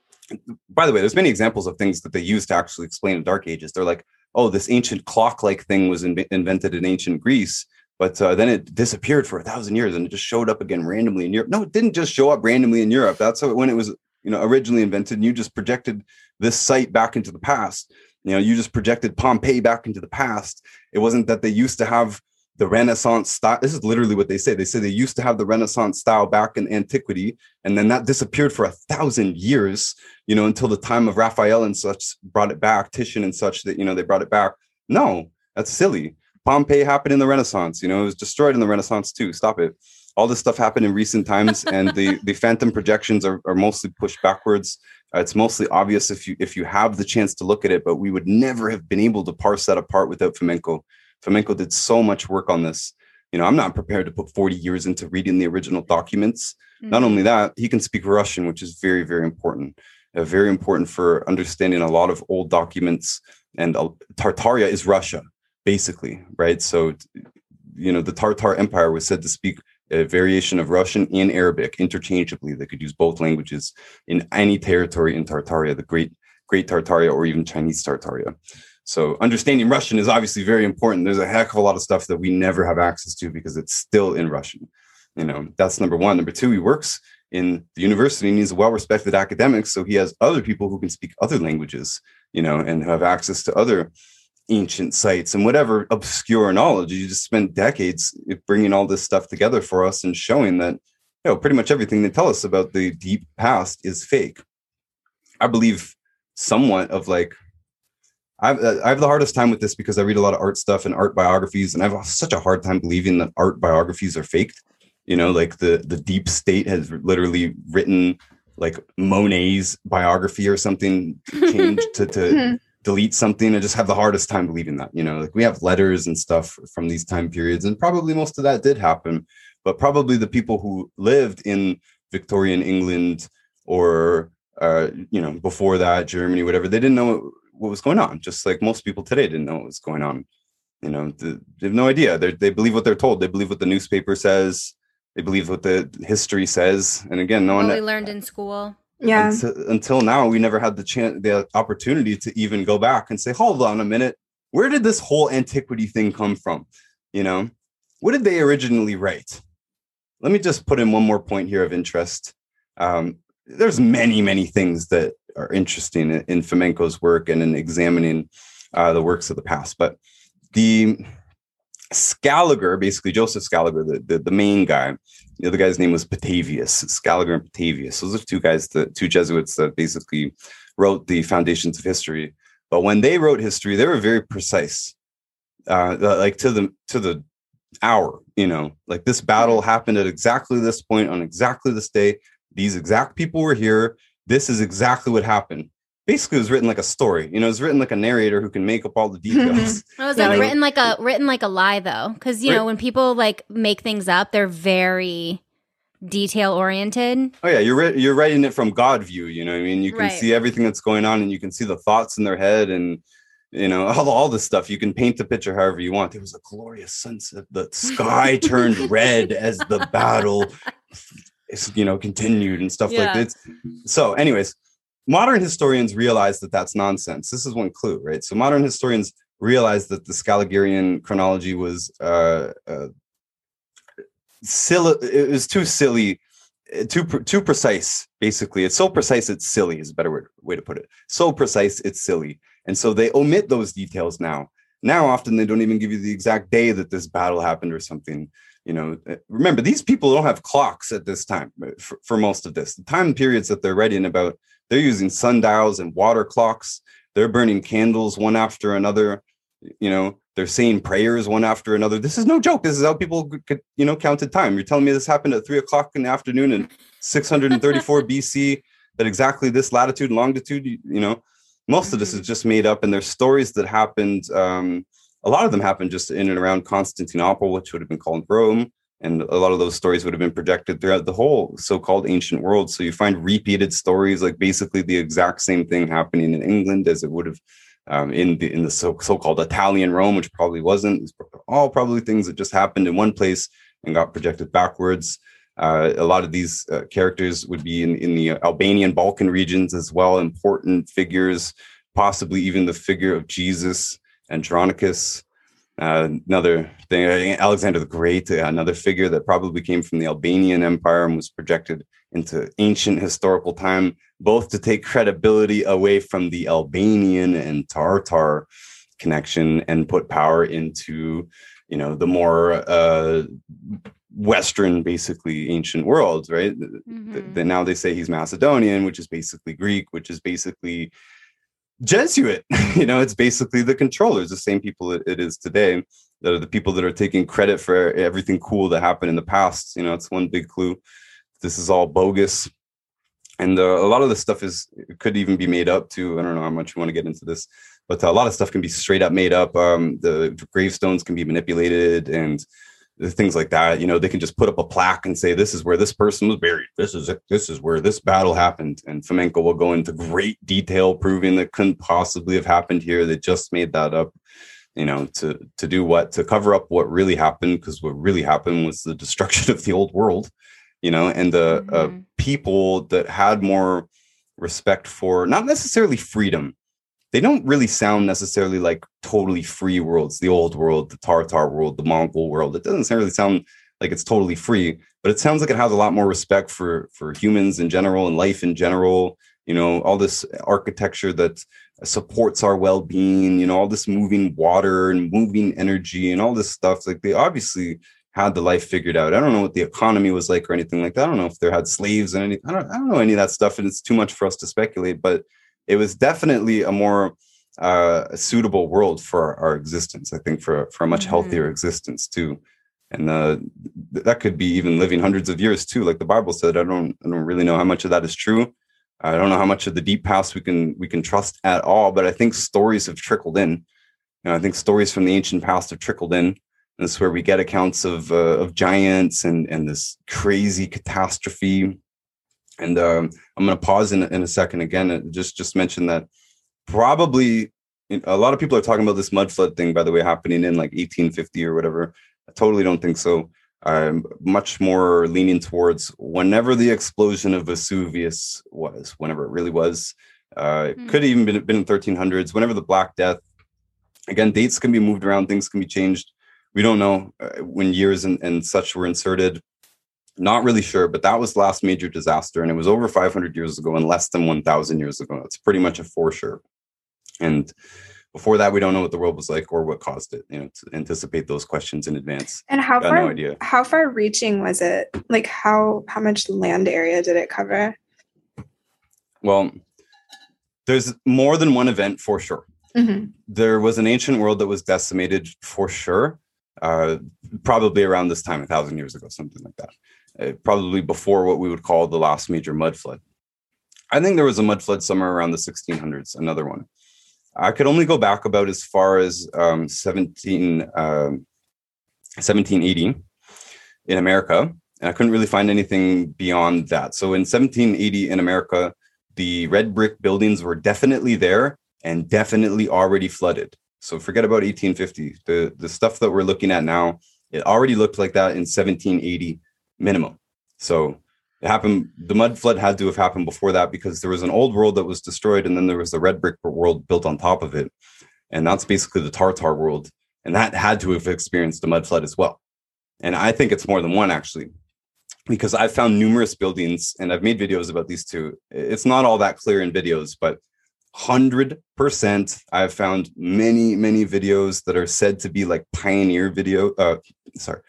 by the way, there's many examples of things that they use to actually explain the Dark Ages. They're like, oh, this ancient clock-like thing was in- invented in ancient Greece, but uh, then it disappeared for a thousand years and it just showed up again randomly in Europe. No, it didn't just show up randomly in Europe. That's how, when it was, you know, originally invented. And you just projected this site back into the past. You know, you just projected Pompeii back into the past. It wasn't that they used to have the Renaissance style. This is literally what they say. They say they used to have the Renaissance style back in antiquity, and then that disappeared for a thousand years, you know, until the time of Raphael and such brought it back, Titian and such, that, you know, they brought it back. No, that's silly. Pompeii happened in the Renaissance, you know, it was destroyed in the Renaissance too. Stop it. All this stuff happened in recent times, and the, the phantom projections are, are mostly pushed backwards. Uh, it's mostly obvious if you if you have the chance to look at it, but we would never have been able to parse that apart without Fomenko. Fomenko did so much work on this. You know, I'm not prepared to put forty years into reading the original documents. Mm-hmm. Not only that, he can speak Russian, which is very, very important. Uh, very important for understanding a lot of old documents. And uh, Tartaria is Russia, basically, right? So, you know, the Tartar Empire was said to speak a variation of Russian and Arabic interchangeably. They could use both languages in any territory in Tartaria, the Great Great Tartaria, or even Chinese Tartaria. So understanding Russian is obviously very important. There's a heck of a lot of stuff that we never have access to because it's still in Russian. You know, that's number one. Number two, he works in the university and he's a well-respected academic. So he has other people who can speak other languages, you know, and have access to other ancient sites and whatever obscure knowledge. You just spent decades bringing all this stuff together for us and showing that, you know, pretty much everything they tell us about the deep past is fake. I believe somewhat of like, I've, I have the hardest time with this because I read a lot of art stuff and art biographies, and I have such a hard time believing that art biographies are faked. You know, like the, the deep state has literally written like Monet's biography or something, changed to, to delete something. I just have the hardest time believing that. You know, like we have letters and stuff from these time periods, and probably most of that did happen, but probably the people who lived in Victorian England or, uh, you know, before that, Germany, whatever, they didn't know what was going on, just like most people today didn't know what was going on. You know, they have no idea. They they believe what they're told. They believe what the newspaper says. They believe what the history says. And again, no what one we learned in school. Yeah. Until, until now, we never had the chance, the opportunity to even go back and say, hold on a minute, where did this whole antiquity thing come from? You know, what did they originally write? Let me just put in one more point here of interest. Um, there's many, many things that are interesting in, in Fomenko's work and in examining uh, the works of the past. But the Scaliger, basically Joseph Scaliger, the, the, the main guy, the other guy's name was Petavius, Scaliger and Petavius. Those are two guys, the two Jesuits that basically wrote the foundations of history. But when they wrote history, they were very precise, uh, like to the to the hour, you know, like this battle happened at exactly this point on exactly this day. These exact people were here. This is exactly what happened. Basically, it was written like a story. You know, it was written like a narrator who can make up all the details. It was Yeah, like like- written like a written like a lie though, because you know Right. when people like make things up, they're very detail oriented. Oh yeah, you're ri- you're writing it from God view. You know what I mean? You can Right. see everything that's going on, and you can see the thoughts in their head, and you know all all this stuff. You can paint the picture however you want. There was a glorious sunset. The sky turned red as the battle, you know, continued and stuff Yeah. like this. So, anyways, modern historians realize that that's nonsense. This is one clue, right? So, modern historians realize that the Scaligerian chronology was uh, uh, silly. It was too silly, uh, too pre- too precise. Basically, it's so precise it's silly is a better word, way to put it. So precise it's silly, and so they omit those details now. Now, often they don't even give you the exact day that this battle happened or something. You know, uh, remember these people don't have clocks at this time uh, for, for most of this. The time periods that they're writing about, they're using sundials and water clocks. They're burning candles one after another. You know, they're saying prayers one after another. This is no joke. This is how people could, you know, counted time. You're telling me this happened at three o'clock in the afternoon in six hundred thirty-four B C, that exactly this latitude and longitude, you, you know, most mm-hmm. of this is just made up. And there's stories that happened. Um, a lot of them happened just in and around Constantinople, which would have been called Rome. And a lot of those stories would have been projected throughout the whole so-called ancient world. So you find repeated stories, like basically the exact same thing happening in England as it would have um, in the in the so, so-called Italian Rome, which probably wasn't. It's all probably things that just happened in one place and got projected backwards. Uh, a lot of these uh, characters would be in, in the Albanian Balkan regions as well, important figures, possibly even the figure of Jesus, Andronicus. Uh, another thing, Alexander the Great, uh, another figure that probably came from the Albanian Empire and was projected into ancient historical time, both to take credibility away from the Albanian and Tartar connection and put power into, you know, the more uh, Western, basically ancient world, right? Mm-hmm. Then now they say he's Macedonian, which is basically Greek, which is basically Jesuit. You know, it's basically the controllers, the same people it, it is today, that are the people that are taking credit for everything cool that happened in the past. You know, it's one big clue. This is all bogus. And uh, a lot of this stuff is could even be made up too. I don't know how much you want to get into this, but a lot of stuff can be straight up made up. Um, the gravestones can be manipulated and things like that. You know, they can just put up a plaque and say, this is where this person was buried. This is it. This is where this battle happened. And Fomenko will go into great detail, proving that couldn't possibly have happened here. They just made that up, you know, to, to do what? To cover up what really happened, because what really happened was the destruction of the old world, you know, and the mm-hmm. uh, people that had more respect for not necessarily freedom. They don't really sound necessarily like totally free worlds, the old world, the Tartar world, the Mongol world. It doesn't really sound like it's totally free, but it sounds like it has a lot more respect for, for humans in general and life in general, you know, all this architecture that supports our well-being, you know, all this moving water and moving energy and all this stuff. Like they obviously had the life figured out. I don't know what the economy was like or anything like that. I don't know if they had slaves and anything. I don't, I don't know any of that stuff. And it's too much for us to speculate, but it was definitely a more uh, suitable world for our, our existence. I think for, for a much mm-hmm. healthier existence too. And uh, that could be even living hundreds of years too. Like the Bible said, I don't, I don't really know how much of that is true. I don't know how much of the deep past we can we can trust at all, but I think stories have trickled in. You know, I think stories from the ancient past have trickled in. And this is where we get accounts of uh, of giants and and this crazy catastrophe. And um, I'm going to pause in, in a second again and just just mention that probably a lot of people are talking about this mud flood thing, by the way, happening in like eighteen fifty or whatever. I totally don't think so. I'm much more leaning towards whenever the explosion of Vesuvius was, whenever it really was. Uh, it mm. could have even been, been in thirteen hundreds, whenever the Black Death. Again, dates can be moved around, things can be changed. We don't know uh, when years and, and such were inserted. Not really sure, but that was the last major disaster. And it was over five hundred years ago and less than one thousand years ago. It's pretty much a for sure. And before that, we don't know what the world was like or what caused it, you know, to anticipate those questions in advance. And how Got far, no idea. how far reaching was it? Like how, how much land area did it cover? Well, there's more than one event for sure. Mm-hmm. There was an ancient world that was decimated for sure. Uh, probably around this time, a thousand years ago, something like that. Uh, probably before what we would call the last major mud flood. I think there was a mud flood somewhere around the sixteen hundreds, another one. I could only go back about as far as um, seventeen, um, seventeen eighty in America, and I couldn't really find anything beyond that. So in seventeen eighty in America, the red brick buildings were definitely there and definitely already flooded. So forget about eighteen fifty. The, the stuff that we're looking at now, it already looked like that in seventeen eighty minimum. So it happened, the mud flood had to have happened before that because there was an old world that was destroyed and then there was the red brick world built on top of it. And that's basically the Tartar world. And that had to have experienced a mud flood as well. And I think it's more than one, actually, because I've found numerous buildings and I've made videos about these two. It's not all that clear in videos, but one hundred percent I've found many, many videos that are said to be like pioneer video. Uh, sorry,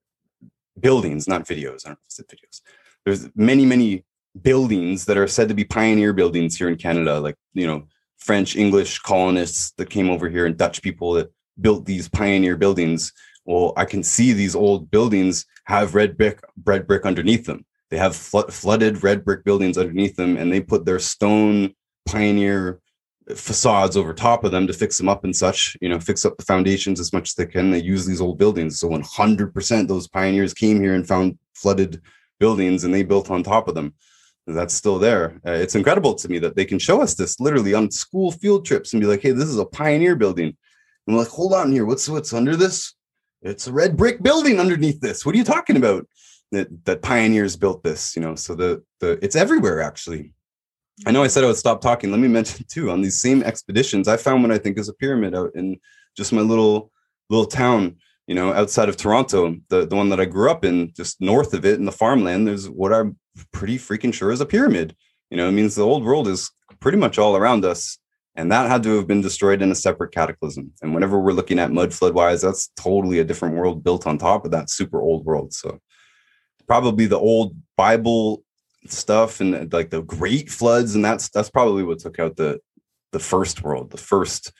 buildings, not videos. I don't know if I said videos. There's many, many buildings that are said to be pioneer buildings here in Canada, like, you know, French, English colonists that came over here and Dutch people that built these pioneer buildings. Well, I can see these old buildings have red brick, red brick underneath them. They have fl- flooded red brick buildings underneath them, and they put their stone pioneer facades over top of them to fix them up and such, you know, fix up the foundations as much as they can. They use these old buildings. So one hundred percent those pioneers came here and found flooded buildings and they built on top of them. That's still there. Uh, it's incredible to me that they can show us this literally on school field trips and be like, hey, this is a pioneer building. And we're like, hold on here. What's what's under this? It's a red brick building underneath this. What are you talking about? That that pioneers built this, you know, so the the it's everywhere, actually. I know I said I would stop talking. Let me mention too, on these same expeditions, I found what I think is a pyramid out in just my little little town, you know, outside of Toronto, the, the one that I grew up in, just north of it in the farmland, there's what I'm pretty freaking sure is a pyramid. You know, it means the old world is pretty much all around us. And that had to have been destroyed in a separate cataclysm. And whenever we're looking at mud flood wise, that's totally a different world built on top of that super old world. So probably the old Bible stuff and like the great floods, and that's that's probably what took out the the first world, the first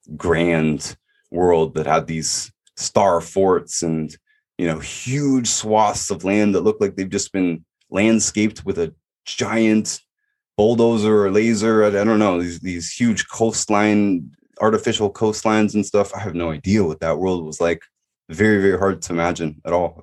grand world that had these star forts and, you know, huge swaths of land that look like they've just been landscaped with a giant bulldozer or laser. I, I don't know, these these huge coastline, artificial coastlines and stuff. I have no idea what that world was like. Very, very hard to imagine at all.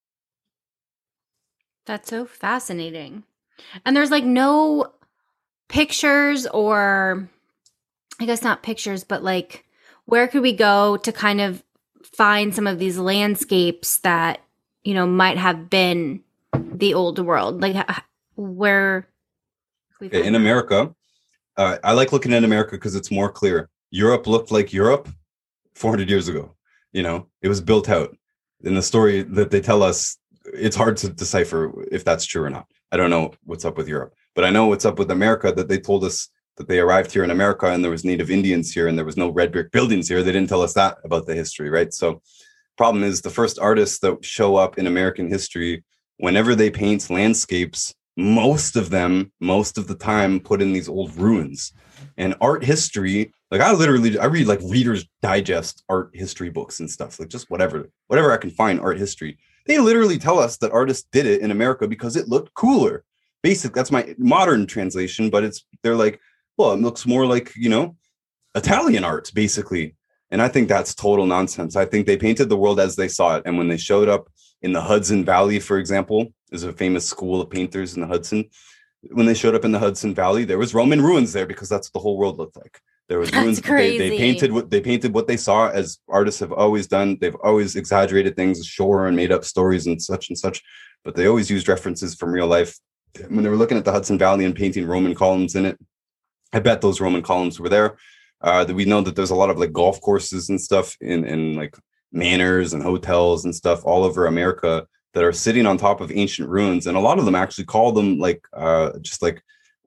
That's so fascinating. And there's like no pictures, or I guess not pictures, but like where could we go to kind of find some of these landscapes that, you know, might have been the old world? Like where in America, uh, I like looking at America because it's more clear. Europe looked like Europe four hundred years ago. You know, it was built out. In the story that they tell us, it's hard to decipher if that's true or not. I don't know what's up with Europe. But I know what's up with America, that they told us that they arrived here in America and there was native Indians here and there was no red brick buildings here. They didn't tell us that about the history, right? So problem is the first artists that show up in American history, whenever they paint landscapes, most of them, most of the time put in these old ruins. And art history, like I literally, I read like Reader's Digest art history books and stuff, like just whatever, whatever I can find art history. They literally tell us that artists did it in America because it looked cooler. Basic, that's my modern translation, but it's, they're like, well, it looks more like, you know, Italian art, basically. And I think that's total nonsense. I think they painted the world as they saw it. And when they showed up in the Hudson Valley, for example, there's a famous school of painters in the Hudson. When they showed up in the Hudson Valley, there was Roman ruins there because that's what the whole world looked like. There was ruins. They, they painted what they painted what they saw, as artists have always done. They've always exaggerated things, sure, and made up stories and such and such. But they always used references from real life. When they were looking at the Hudson Valley and painting Roman columns in it, I bet those Roman columns were there. Uh, that we know that there's a lot of like golf courses and stuff in, in like manors and hotels and stuff all over America that are sitting on top of ancient ruins. And a lot of them actually call them like uh, just like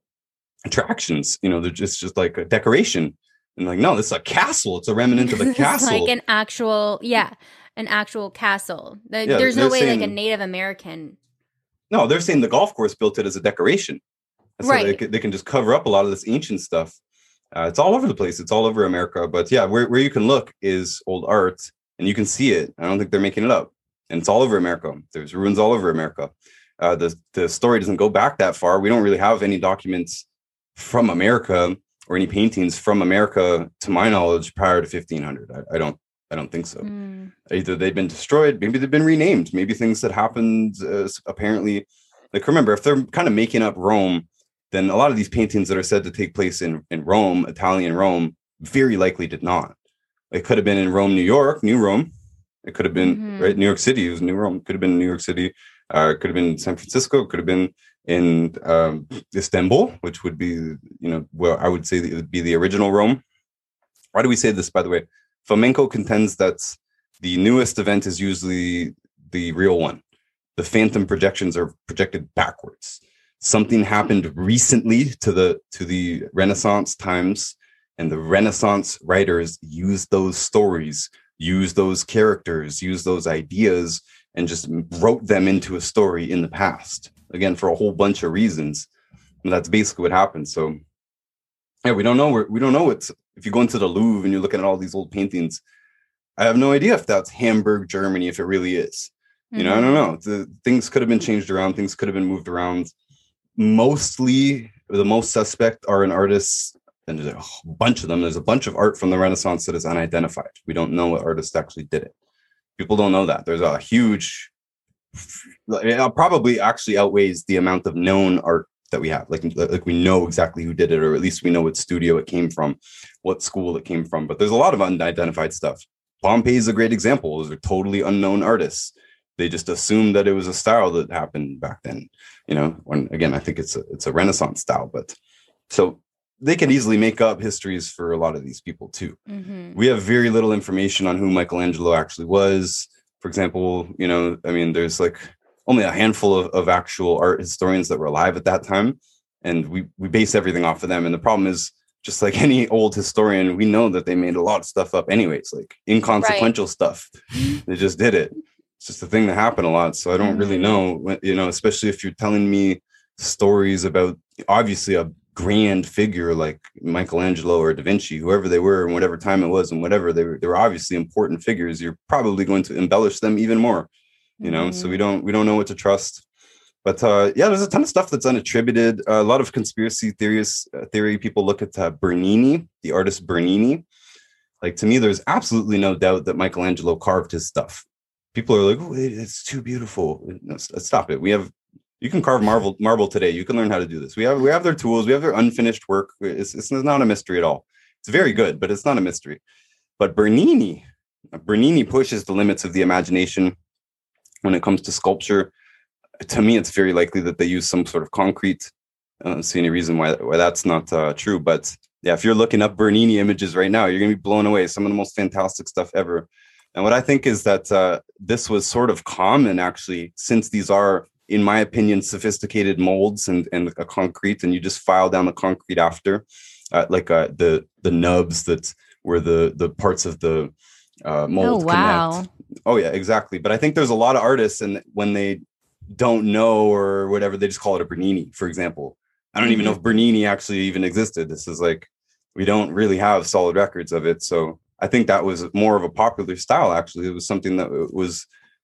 attractions. You know, they're just, just like a decoration. And like, no, this is a castle. It's a remnant of a castle. It's like an actual, yeah, an actual castle. The, Yeah, there's no way saying, like a Native American. No, they're saying the golf course built it as a decoration. So right. they, can- they can just cover up a lot of this ancient stuff. Uh, it's all over the place. It's all over America. But yeah, where, where you can look is old art and you can see it. I don't think they're making it up. And it's all over America. There's ruins all over America. Uh, the, the story doesn't go back that far. We don't really have any documents from America or any paintings from America, to my knowledge, prior to fifteen hundred. I, I don't I don't think so. Mm. Either they've been destroyed, maybe they've been renamed, maybe things that happened uh, apparently. Like, remember, if they're kind of making up Rome, then a lot of these paintings that are said to take place in, in Rome, Italian Rome, very likely did not. It could have been in Rome, New York, New Rome. It could have been, mm-hmm. right, New York City was New Rome. It could have been New York City. Uh, it could have been San Francisco. It could have been in um, Istanbul, which would be, you know, well, I would say that it would be the original Rome. Why do we say this, by the way? Flamenco contends that the newest event is usually the real one. The phantom projections are projected backwards. Something happened recently to the to the Renaissance times, and the Renaissance writers used those stories, used those characters, used those ideas, and just wrote them into a story in the past. Again, for a whole bunch of reasons. And that's basically what happened. So, yeah, we don't know. Where, we don't know what's. If you go into the Louvre and you're looking at all these old paintings, I have no idea if that's Hamburg, Germany, if it really is. You know, mm-hmm. I don't know. The things could have been changed around. Things could have been moved around. Mostly, the most suspect are an artist, and there's a bunch of them. There's a bunch of art from the Renaissance that is unidentified. We don't know what artist actually did it. People don't know that. There's a huge, it probably actually outweighs the amount of known art that we have. Like, like we know exactly who did it, or at least we know what studio it came from, what school it came from. But there's a lot of unidentified stuff. Pompeii is a great example. Those are totally unknown artists. They just assumed that it was a style that happened back then. You know, when again, I think it's a, it's a Renaissance style, but so they can easily make up histories for a lot of these people too. Mm-hmm. We have very little information on who Michelangelo actually was. For example, you know, I mean, there's like only a handful of, of actual art historians that were alive at that time. And we, we base everything off of them. And the problem is, just like any old historian, we know that they made a lot of stuff up anyways, like inconsequential right. stuff. They just did it. It's just a thing that happened a lot. So I don't mm-hmm. really know, when, you know, especially if you're telling me stories about obviously a grand figure like Michelangelo or Da Vinci, whoever they were and whatever time it was and whatever, they were, they were obviously important figures. You're probably going to embellish them even more, you know, mm-hmm. so we don't, we don't know what to trust. But uh, yeah, there's a ton of stuff that's unattributed. Uh, a lot of conspiracy theories, uh, theory people look at uh, Bernini, the artist Bernini. Like, to me, there's absolutely no doubt that Michelangelo carved his stuff. People are like, oh, it's too beautiful. No, stop it. We have, you can carve marble marble today. You can learn how to do this. We have, we have their tools. We have their unfinished work. It's, it's not a mystery at all. It's very good, but it's not a mystery. But Bernini, Bernini pushes the limits of the imagination when it comes to sculpture. To me, it's very likely that they use some sort of concrete. I don't see any reason why, why that's not uh, true. But yeah, if you're looking up Bernini images right now, you're going to be blown away. Some of the most fantastic stuff ever. And what I think is that uh, this was sort of common, actually, since these are in my opinion, sophisticated molds and, and a concrete, and you just file down the concrete after, uh, like uh, the the nubs that where the the parts of the uh, mold oh, wow. connect. Oh yeah, exactly. But I think there's a lot of artists, and when they don't know or whatever, they just call it a Bernini, for example. I don't mm-hmm. even know if Bernini actually even existed. This is like, we don't really have solid records of it. So I think that was more of a popular style. Actually, it was something that was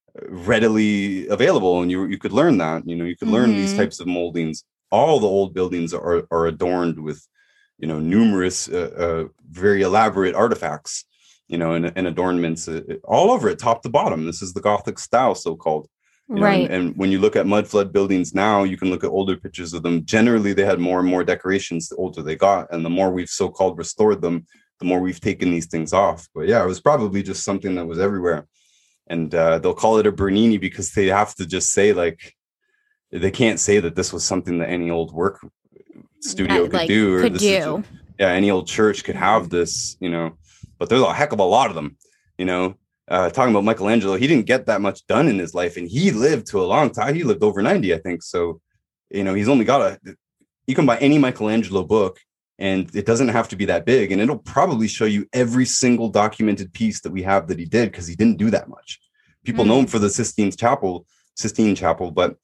readily available, and you you could learn that. You know, you could learn mm-hmm. these types of moldings. All the old buildings are are adorned with, you know, numerous uh, uh, very elaborate artifacts, you know, and, and adornments uh, all over it, top to bottom. This is the Gothic style, so called. You know, right. And, and when you look at mud flood buildings now, you can look at older pictures of them. Generally, they had more and more decorations the older they got, and the more we've so called restored them, the more we've taken these things off. But yeah, it was probably just something that was everywhere. And uh, they'll call it a Bernini because they have to just say, like, they can't say that this was something that any old work studio that, could like, do. Or could this do. Is a, yeah, any old church could have this, you know. But there's a heck of a lot of them, you know. Uh, talking about Michelangelo, he didn't get that much done in his life, and he lived to a long time. He lived over ninety, I think. So, you know, he's only got a, you can buy any Michelangelo book, and it doesn't have to be that big, and it'll probably show you every single documented piece that we have that he did, because he didn't do that much. People mm. know him for the Sistine Chapel, Sistine Chapel, but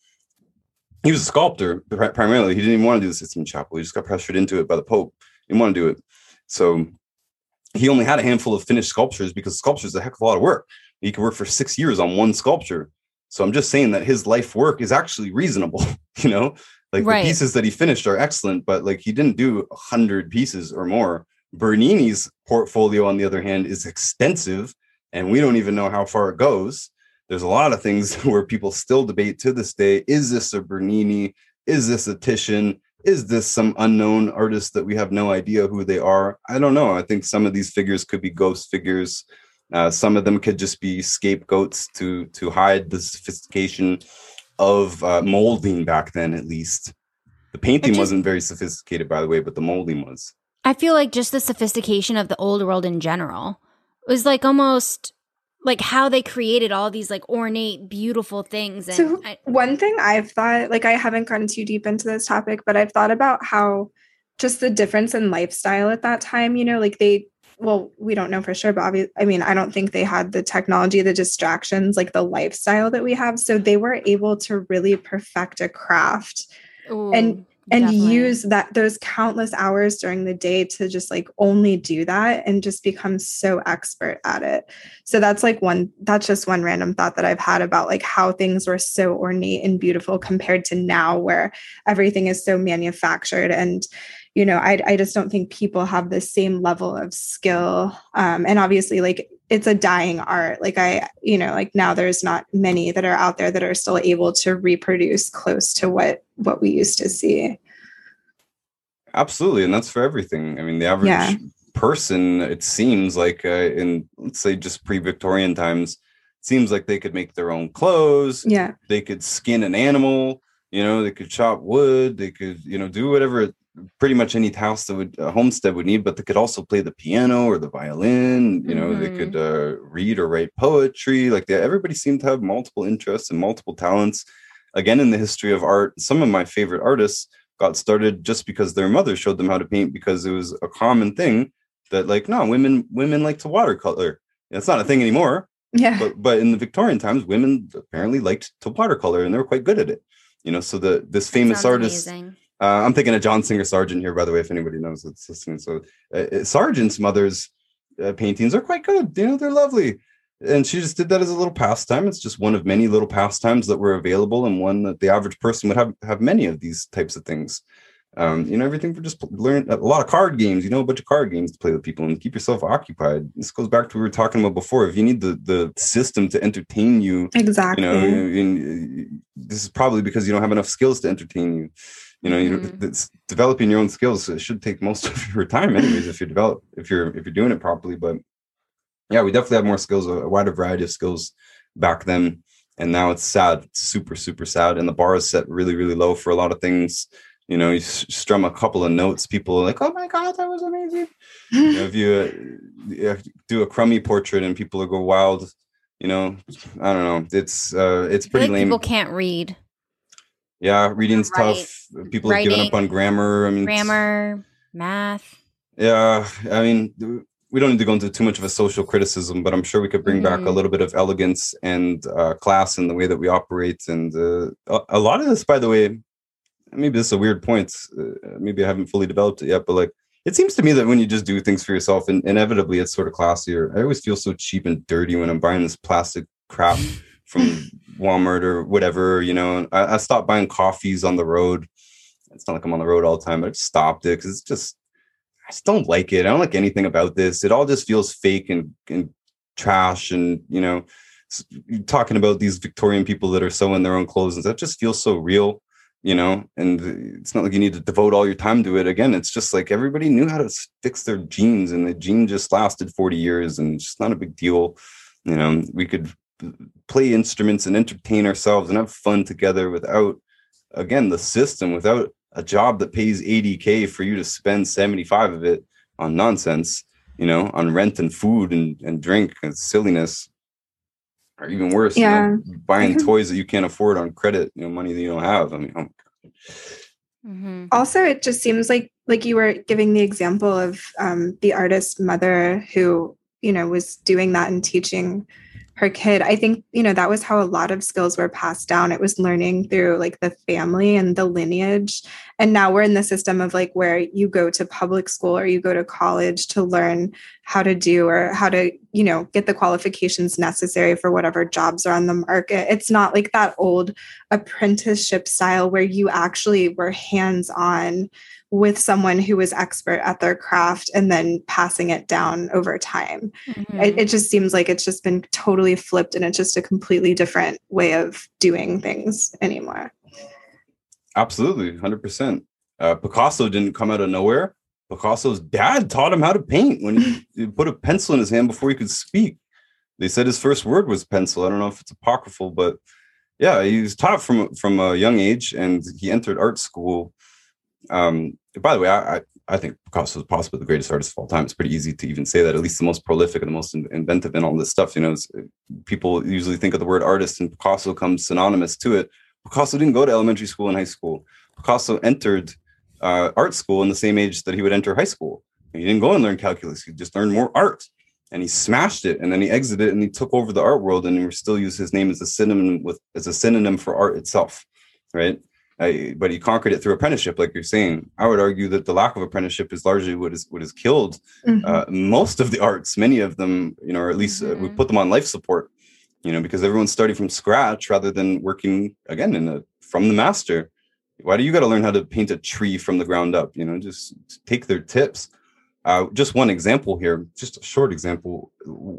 he was a sculptor primarily. He didn't even want to do the Sistine Chapel. He just got pressured into it by the Pope. He didn't want to do it. So he only had a handful of finished sculptures, because sculpture is a heck of a lot of work. He could work for six years on one sculpture. So I'm just saying that his life work is actually reasonable, you know, like right. the pieces that he finished are excellent, but like he didn't do a hundred pieces or more. Bernini's portfolio, on the other hand, is extensive, and we don't even know how far it goes. There's a lot of things where people still debate to this day. Is this a Bernini? Is this a Titian? Is this some unknown artist that we have no idea who they are? I don't know. I think some of these figures could be ghost figures. Uh, some of them could just be scapegoats to to hide the sophistication of uh, molding back then, at least. The painting just wasn't very sophisticated, by the way, but the molding was. I feel like just the sophistication of the old world in general was like almost like how they created all these like ornate, beautiful things. And so I, one thing I've thought, like I haven't gotten too deep into this topic, but I've thought about how just the difference in lifestyle at that time, you know, like they, well, we don't know for sure, but obviously, I mean, I don't think they had the technology, the distractions, like the lifestyle that we have. So they were able to really perfect a craft. Ooh, and and definitely. Use that those countless hours during the day to just like only do that and just become so expert at it. So that's like one, that's just one random thought that I've had about like how things were so ornate and beautiful compared to now, where everything is so manufactured. And, you know, I, I just don't think people have the same level of skill. Um, and obviously like it's a dying art. Like I, you know, like now there's not many that are out there that are still able to reproduce close to what, what we used to see. Absolutely. And that's for everything. I mean, the average yeah. person, it seems like uh, in, let's say, just pre-Victorian times, it seems like they could make their own clothes. Yeah. They could skin an animal, you know, they could chop wood. They could, you know, do whatever, pretty much any task that would a homestead would need, but they could also play the piano or the violin. You know, mm-hmm. they could uh, read or write poetry. Like they, everybody seemed to have multiple interests and multiple talents. Again, in the history of art, some of my favorite artists got started just because their mother showed them how to paint, because it was a common thing that like, no, women, women like to watercolor. It's not a thing anymore. Yeah. But, but in the Victorian times, women apparently liked to watercolor and they were quite good at it. You know, so the, this famous artist, uh, I'm thinking of John Singer Sargent here, by the way, if anybody knows it's listening. So uh, Sargent's mother's uh, paintings are quite good. You know, they're lovely. And she just did that as a little pastime. It's just one of many little pastimes that were available, and one that the average person would have have many of these types of things. Um, you know, everything for just learn a lot of card games, you know, a bunch of card games to play with people and keep yourself occupied. This goes back to what we were talking about before. If you need the the system to entertain you, exactly. You know, in, this is probably because you don't have enough skills to entertain you. You know, mm-hmm. you know, it's developing your own skills. So it should take most of your time, anyways, if you're develop if you're if you're doing it properly. But yeah, we definitely have more skills, a wider variety of skills back then. And now it's sad, it's super, super sad. And the bar is set really, really low for a lot of things. You know, you strum a couple of notes, people are like, oh my God, that was amazing. You know, if you, uh, you do a crummy portrait and people will go wild, you know, I don't know. It's uh, it's pretty like lame. People can't read. Yeah, reading's Right. tough. People have given up Writing. on grammar. I mean, Grammar, math. yeah, I mean, th- we don't need to go into too much of a social criticism, but I'm sure we could bring back a Mhm. little bit of elegance and uh, class in the way that we operate. And uh, a, a lot of this, by the way, maybe this is a weird point. Uh, maybe I haven't fully developed it yet, but like, it seems to me that when you just do things for yourself, and inevitably it's sort of classier. I always feel so cheap and dirty when I'm buying this plastic crap from Walmart or whatever, you know. I, I stopped buying coffees on the road. It's not like I'm on the road all the time, but I just stopped it because it's just, I just don't like it. I don't like anything about this. It all just feels fake and, and trash. And, you know, s- you're talking about these Victorian people that are sewing their own clothes, and that just feels so real, you know. And it's not like you need to devote all your time to it. Again, it's just like everybody knew how to s- fix their jeans, and the jean just lasted forty years, and it's just not a big deal. You know, we could play instruments and entertain ourselves and have fun together without, again, the system, without a job that pays eighty K for you to spend seventy-five of it on nonsense, you know, on rent and food and, and drink and silliness, or even worse, Yeah. you know, buying toys that you can't afford on credit, you know, money that you don't have. I mean, oh my God. Mm-hmm. Also, it just seems like like you were giving the example of um, the artist's mother who, you know, was doing that and teaching her kid. I think, you know, that was how a lot of skills were passed down. It was learning through like the family and the lineage. And now we're in the system of like where you go to public school or you go to college to learn how to do or how to, you know, get the qualifications necessary for whatever jobs are on the market. It's not like that old apprenticeship style where you actually were hands-on with someone who was expert at their craft and then passing it down over time. Mm-hmm. It, it just seems like it's just been totally flipped and it's just a completely different way of doing things anymore. Absolutely, one hundred percent. Uh, Picasso didn't come out of nowhere. Picasso's dad taught him how to paint when he, he put a pencil in his hand before he could speak. They said his first word was pencil. I don't know if it's apocryphal, but yeah, he was taught from from a young age, and he entered art school. Um, by the way, I, I I think Picasso is possibly the greatest artist of all time. It's pretty easy to even say that, at least the most prolific and the most in, inventive in all this stuff. You know, it's, people usually think of the word artist, and Picasso comes synonymous to it. Picasso didn't go to elementary school and high school. Picasso entered uh, art school in the same age that he would enter high school. He didn't go and learn calculus. He just learned more art, and he smashed it. And then he exited and he took over the art world, and we still use his name as a synonym with as a synonym for art itself, right? I, but he conquered it through apprenticeship, like you're saying. I would argue that the lack of apprenticeship is largely what is what has killed Mm-hmm. uh, most of the arts. Many of them, you know, or at least uh, we Mhm. put them on life support, you know, because everyone's starting from scratch rather than working again in a from the master. Why do you got to learn how to paint a tree from the ground up? You know, just take their tips. Uh, just one example here, just a short example.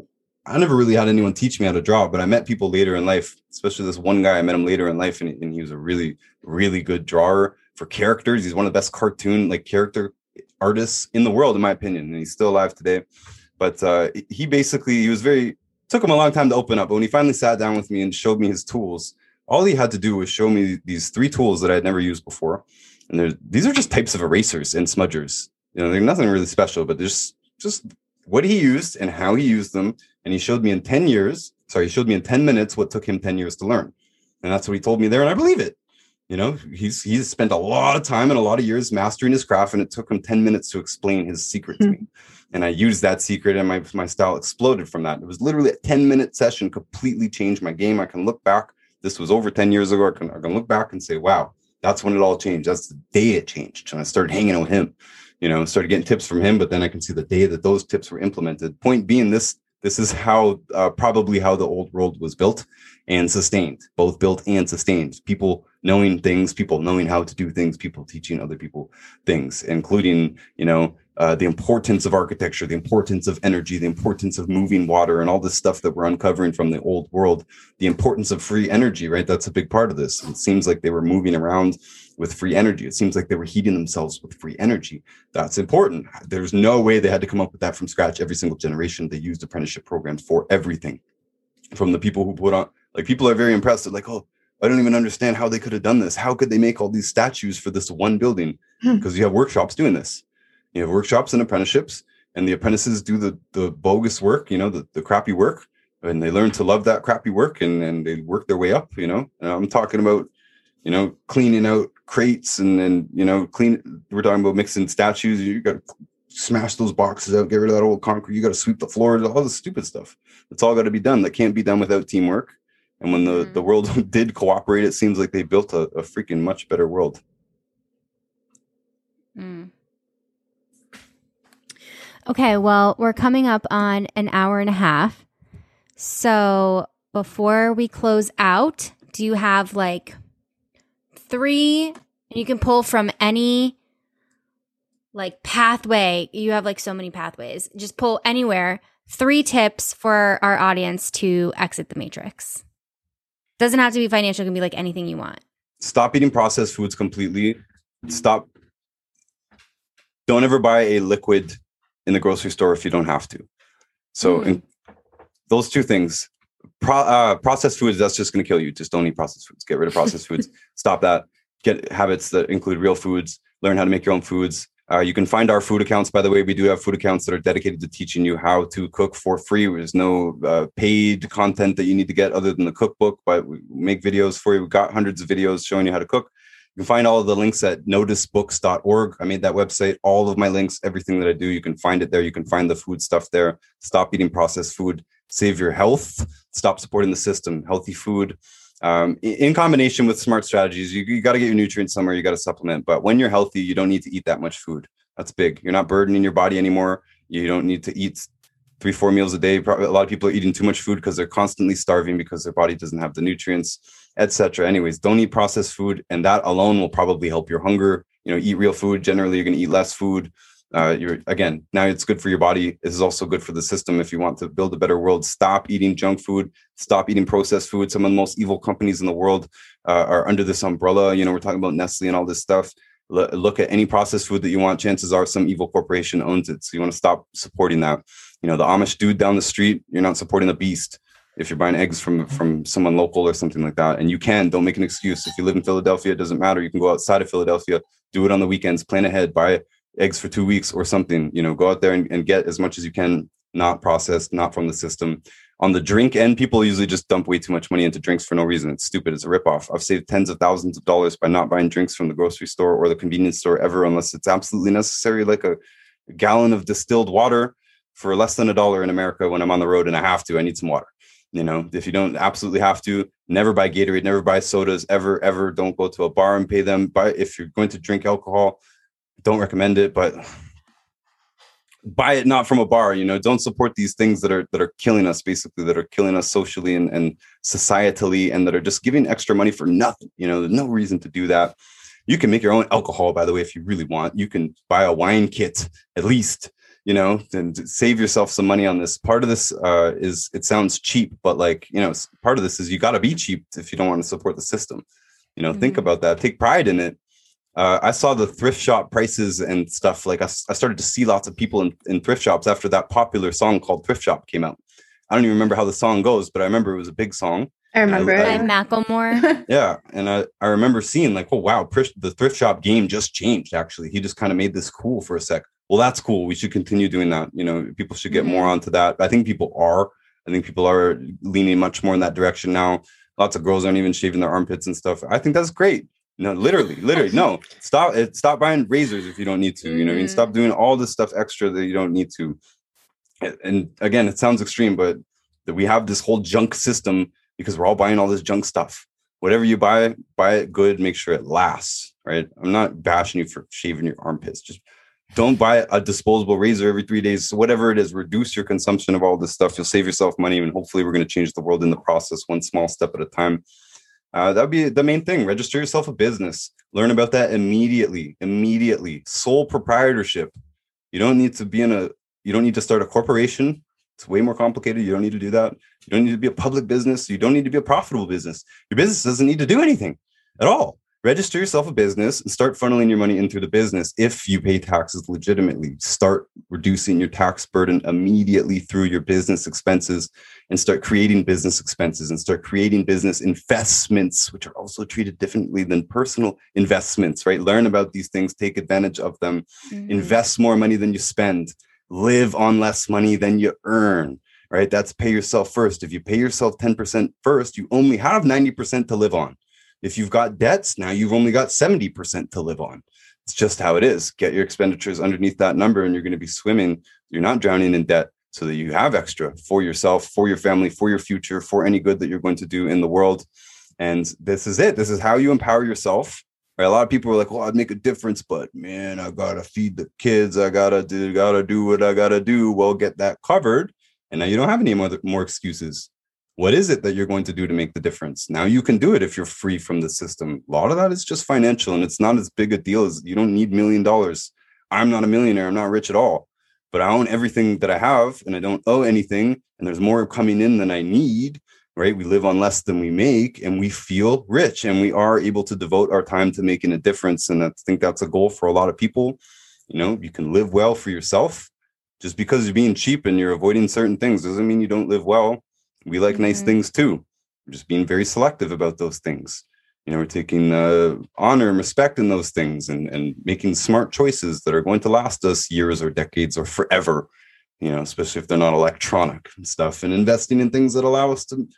I never really had anyone teach me how to draw, but I met people later in life, especially this one guy. I met him later in life, and he, and he was a really, really good drawer for characters. He's one of the best cartoon like character artists in the world, in my opinion, and he's still alive today. But uh, he basically, he was very, took him a long time to open up. But when he finally sat down with me and showed me his tools, all he had to do was show me these three tools that I had never used before. And there's, these are just types of erasers and smudgers. You know, they're nothing really special, but there's just what he used and how he used them. And he showed me in ten years, sorry, he showed me in ten minutes what took him ten years to learn. And that's what he told me there. And I believe it. You know, he's he's spent a lot of time and a lot of years mastering his craft, and it took him ten minutes to explain his secret to me. And I used that secret, and my, my style exploded from that. It was literally a ten minute session, completely changed my game. I can look back. This was over ten years ago. I can, I can look back and say, wow, that's when it all changed. That's the day it changed. And I started hanging out with him, you know, started getting tips from him. But then I can see the day that those tips were implemented. Point being, this This is how uh, probably how the old world was built and sustained, both built and sustained. People knowing things, people knowing how to do things, people teaching other people things, including, you know, uh, the importance of architecture, the importance of energy, the importance of moving water, and all this stuff that we're uncovering from the old world, the importance of free energy, right? That's a big part of this. It seems like they were moving around with free energy. It seems like they were heating themselves with free energy. That's important. There's no way they had to come up with that from scratch. Every single generation, they used apprenticeship programs for everything. From the people who put on, like, people are very impressed. They're like, oh, I don't even understand how they could have done this. How could they make all these statues for this one building? Because you have workshops doing this. You have workshops and apprenticeships, and the apprentices do the the bogus work, you know, the, the crappy work, and they learn to love that crappy work, and, and they work their way up, you know. And I'm talking about you know, cleaning out crates and then, you know, clean. We're talking about mixing statues. You got to smash those boxes out, get rid of that old concrete. You got to sweep the floors, all the stupid stuff. It's all got to be done. That can't be done without teamwork. And when the, mm. the world did cooperate, it seems like they built a, a freaking much better world. Mm. Okay, well, we're coming up on an hour and a half. So before we close out, do you have like three, and you can pull from any like pathway. You have like so many pathways. Just pull anywhere. Three tips for our audience to exit the matrix. Doesn't have to be financial. It can be like anything you want. Stop eating processed foods completely. Stop. Don't ever buy a liquid in the grocery store if you don't have to. So mm. in those two things, pro, uh, processed foods, that's just going to kill you. Just don't eat processed foods. Get rid of processed foods. Stop that. Get habits that include real foods. Learn how to make your own foods. Uh, you can find our food accounts, by the way. We do have food accounts that are dedicated to teaching you how to cook for free. There's no uh, paid content that you need to get other than the cookbook, but we make videos for you. We've got hundreds of videos showing you how to cook. You can find all of the links at notice books dot org. I made that website, all of my links, everything that I do, you can find it there. You can find the food stuff there. Stop eating processed food. Save your health. Stop supporting the system. Healthy food. Um, in combination with smart strategies, you, you got to get your nutrients somewhere. You got to supplement. But when you're healthy, you don't need to eat that much food. That's big. You're not burdening your body anymore. You don't need to eat three, four meals a day. Probably a lot of people are eating too much food because they're constantly starving because their body doesn't have the nutrients, et cetera. Anyways, don't eat processed food, and that alone will probably help your hunger. You know, eat real food. Generally, you're going to eat less food. Uh, you're again, now it's good for your body. This is also good for the system. If you want to build a better world, stop eating junk food. Stop eating processed food. Some of the most evil companies in the world uh, are under this umbrella. You know, we're talking about Nestle and all this stuff. L- look at any processed food that you want. Chances are some evil corporation owns it. So you want to stop supporting that. You know, the Amish dude down the street, you're not supporting the beast. If you're buying eggs from from someone local or something like that, and you can, don't make an excuse. If you live in Philadelphia, it doesn't matter. You can go outside of Philadelphia, do it on the weekends, plan ahead, buy eggs for two weeks or something. You know, go out there and, and get as much as you can, not processed, not from the system. On the drink end, people usually just dump way too much money into drinks for no reason. It's stupid. It's a ripoff. I've saved tens of thousands of dollars by not buying drinks from the grocery store or the convenience store ever, unless it's absolutely necessary, like a, a gallon of distilled water for less than a dollar in America when I'm on the road and I have to. I need some water. You know, if you don't absolutely have to, never buy Gatorade, never buy sodas, ever, ever. Don't go to a bar and pay them. Buy, if you're going to drink alcohol, don't recommend it, but buy it not from a bar. You know, don't support these things that are that are killing us, basically, that are killing us socially and, and societally, and that are just giving extra money for nothing. You know, there's no reason to do that. You can make your own alcohol, by the way, if you really want. You can buy a wine kit, at least, you know, and save yourself some money on this. Part of this uh, is, it sounds cheap, but like, you know, part of this is you got to be cheap if you don't want to support the system. You know, mm-hmm. Think about that. Take pride in it. Uh, I saw the thrift shop prices and stuff. Like I, I started to see lots of people in, in thrift shops after that popular song called Thrift Shop came out. I don't even remember how the song goes, but I remember it was a big song. I remember I, it. By Macklemore. Yeah. And I, I remember seeing like, oh, wow, the thrift shop game just changed, actually. He just kind of made this cool for a sec. Well, that's cool. We should continue doing that. You know, people should get mm-hmm. more onto that. I think people are. I think people are leaning much more in that direction now. Lots of girls aren't even shaving their armpits and stuff. I think that's great. No, literally, literally, no. Stop it. Stop buying razors if you don't need to. You know what I mean? Stop doing all this stuff extra that you don't need to. And again, it sounds extreme, but that we have this whole junk system because we're all buying all this junk stuff. Whatever you buy, buy it good. Make sure it lasts, right? I'm not bashing you for shaving your armpits. Just don't buy a disposable razor every three days. So whatever it is, reduce your consumption of all this stuff. You'll save yourself money, and hopefully we're going to change the world in the process, one small step at a time. Uh, that'd be the main thing. Register yourself a business. Learn about that immediately. Immediately. Sole proprietorship. You don't need to be in a, you don't need to start a corporation. It's way more complicated. You don't need to do that. You don't need to be a public business. You don't need to be a profitable business. Your business doesn't need to do anything at all. Register yourself a business and start funneling your money into the business. If you pay taxes legitimately, start reducing your tax burden immediately through your business expenses, and start creating business expenses and start creating business investments, which are also treated differently than personal investments, right? Learn about these things, take advantage of them, mm-hmm. invest more money than you spend, live on less money than you earn, right? That's pay yourself first. If you pay yourself ten percent first, you only have ninety percent to live on. If you've got debts, now you've only got seventy percent to live on. It's just how it is. Get your expenditures underneath that number and you're going to be swimming. You're not drowning in debt, so that you have extra for yourself, for your family, for your future, for any good that you're going to do in the world. And this is it. This is how you empower yourself. Right? A lot of people are like, well, I'd make a difference, but man, I got to feed the kids. I got to do, got to do what I got to do. Well, get that covered. And now you don't have any more, more excuses. What is it that you're going to do to make the difference? Now you can do it if you're free from the system. A lot of that is just financial, and it's not as big a deal as you don't need million dollars. I'm not a millionaire. I'm not rich at all, but I own everything that I have and I don't owe anything. And there's more coming in than I need, right? We live on less than we make and we feel rich, and we are able to devote our time to making a difference. And I think that's a goal for a lot of people. You know, you can live well for yourself. Just because you're being cheap and you're avoiding certain things doesn't mean you don't live well. We like mm-hmm. nice things too. We're just being very selective about those things. You know, we're taking uh, honor and respect in those things, and, and making smart choices that are going to last us years or decades or forever, you know, especially if they're not electronic and stuff, and investing in things that allow us to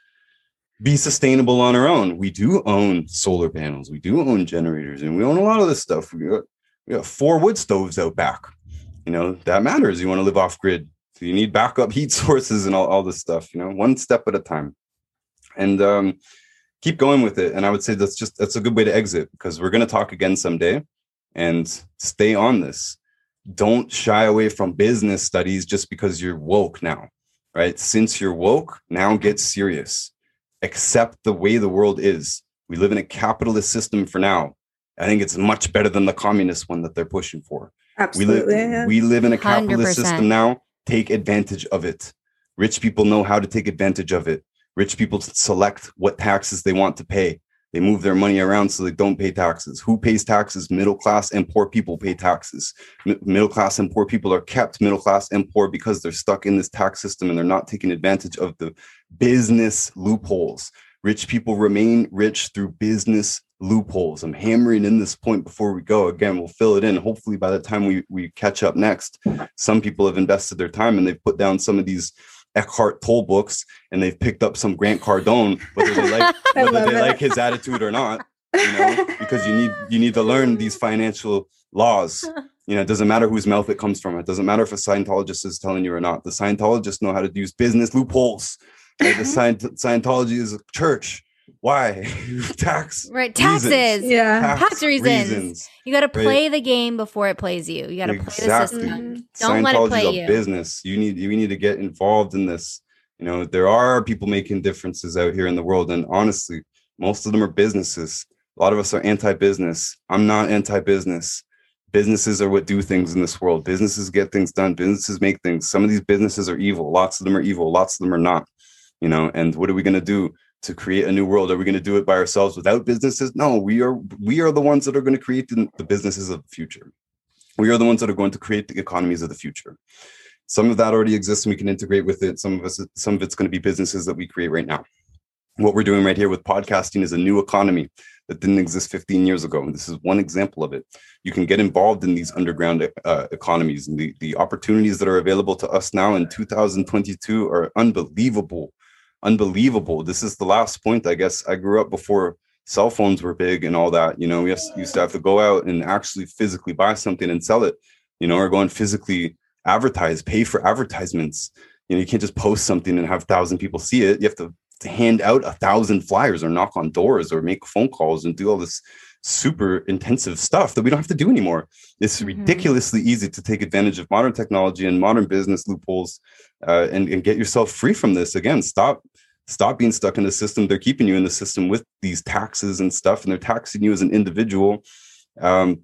be sustainable on our own. We do own solar panels. We do own generators, and we own a lot of this stuff. We got, we got four wood stoves out back. You know, that matters. You want to live off grid. So you need backup heat sources and all, all this stuff, you know, one step at a time, and um, keep going with it. And I would say that's just, that's a good way to exit, because we're going to talk again someday, and stay on this. Don't shy away from business studies just because you're woke now, right? Since you're woke, now get serious. Accept the way the world is. We live in a capitalist system for now. I think it's much better than the communist one that they're pushing for. Absolutely. We live, we live in a capitalist one hundred percent system now. Take advantage of it. Rich people know how to take advantage of it. Rich people select what taxes they want to pay. They move their money around so they don't pay taxes. Who pays taxes? Middle class and poor people pay taxes. M- middle class and poor people are kept middle class and poor because they're stuck in this tax system and they're not taking advantage of the business loopholes. Rich people remain rich through business loopholes. I'm hammering in this point before we go. Again, we'll fill it in. Hopefully by the time we, we catch up next, some people have invested their time and they've put down some of these Eckhart Tolle books, and they've picked up some Grant Cardone, whether they like whether they like his attitude or not, you know, because you need you need to learn these financial laws. You know, it doesn't matter whose mouth it comes from. It doesn't matter if a Scientologist is telling you or not. The Scientologists know how to use business loopholes. Like the Scient- Scientology is a church. Why? Tax. Right. Taxes. Reasons. Yeah. Tax, Tax reasons. reasons. You got to play right. the game before it plays you. You got to exactly. play the system. Don't let it play is a you. Business. You need, you need to get involved in this. You know, there are people making differences out here in the world. And honestly, most of them are businesses. A lot of us are anti-business. I'm not anti-business. Businesses are what do things in this world. Businesses get things done. Businesses make things. Some of these businesses are evil. Lots of them are evil. Lots of them are not. You know, and what are we going to do to create a new world? Are we going to do it by ourselves without businesses? No, we are. We are the ones that are going to create the, the businesses of the future. We are the ones that are going to create the economies of the future. Some of that already exists and we can integrate with it. Some of us, some of it's going to be businesses that we create right now. What we're doing right here with podcasting is a new economy that didn't exist fifteen years ago. And this is one example of it. You can get involved in these underground uh, economies, and the, the opportunities that are available to us now in two thousand twenty-two are unbelievable. Unbelievable. This is the last point, I guess. I grew up before cell phones were big and all that. You know, we used to have to go out and actually physically buy something and sell it, you know, or go and physically advertise, pay for advertisements. You know, you can't just post something and have a thousand people see it. You have to, to hand out a thousand flyers or knock on doors or make phone calls and do all this super intensive stuff that we don't have to do anymore. It's mm-hmm. ridiculously easy to take advantage of modern technology and modern business loopholes uh, and, and get yourself free from this. Again, stop Stop being stuck in the system. They're keeping you in the system with these taxes and stuff, and they're taxing you as an individual, um,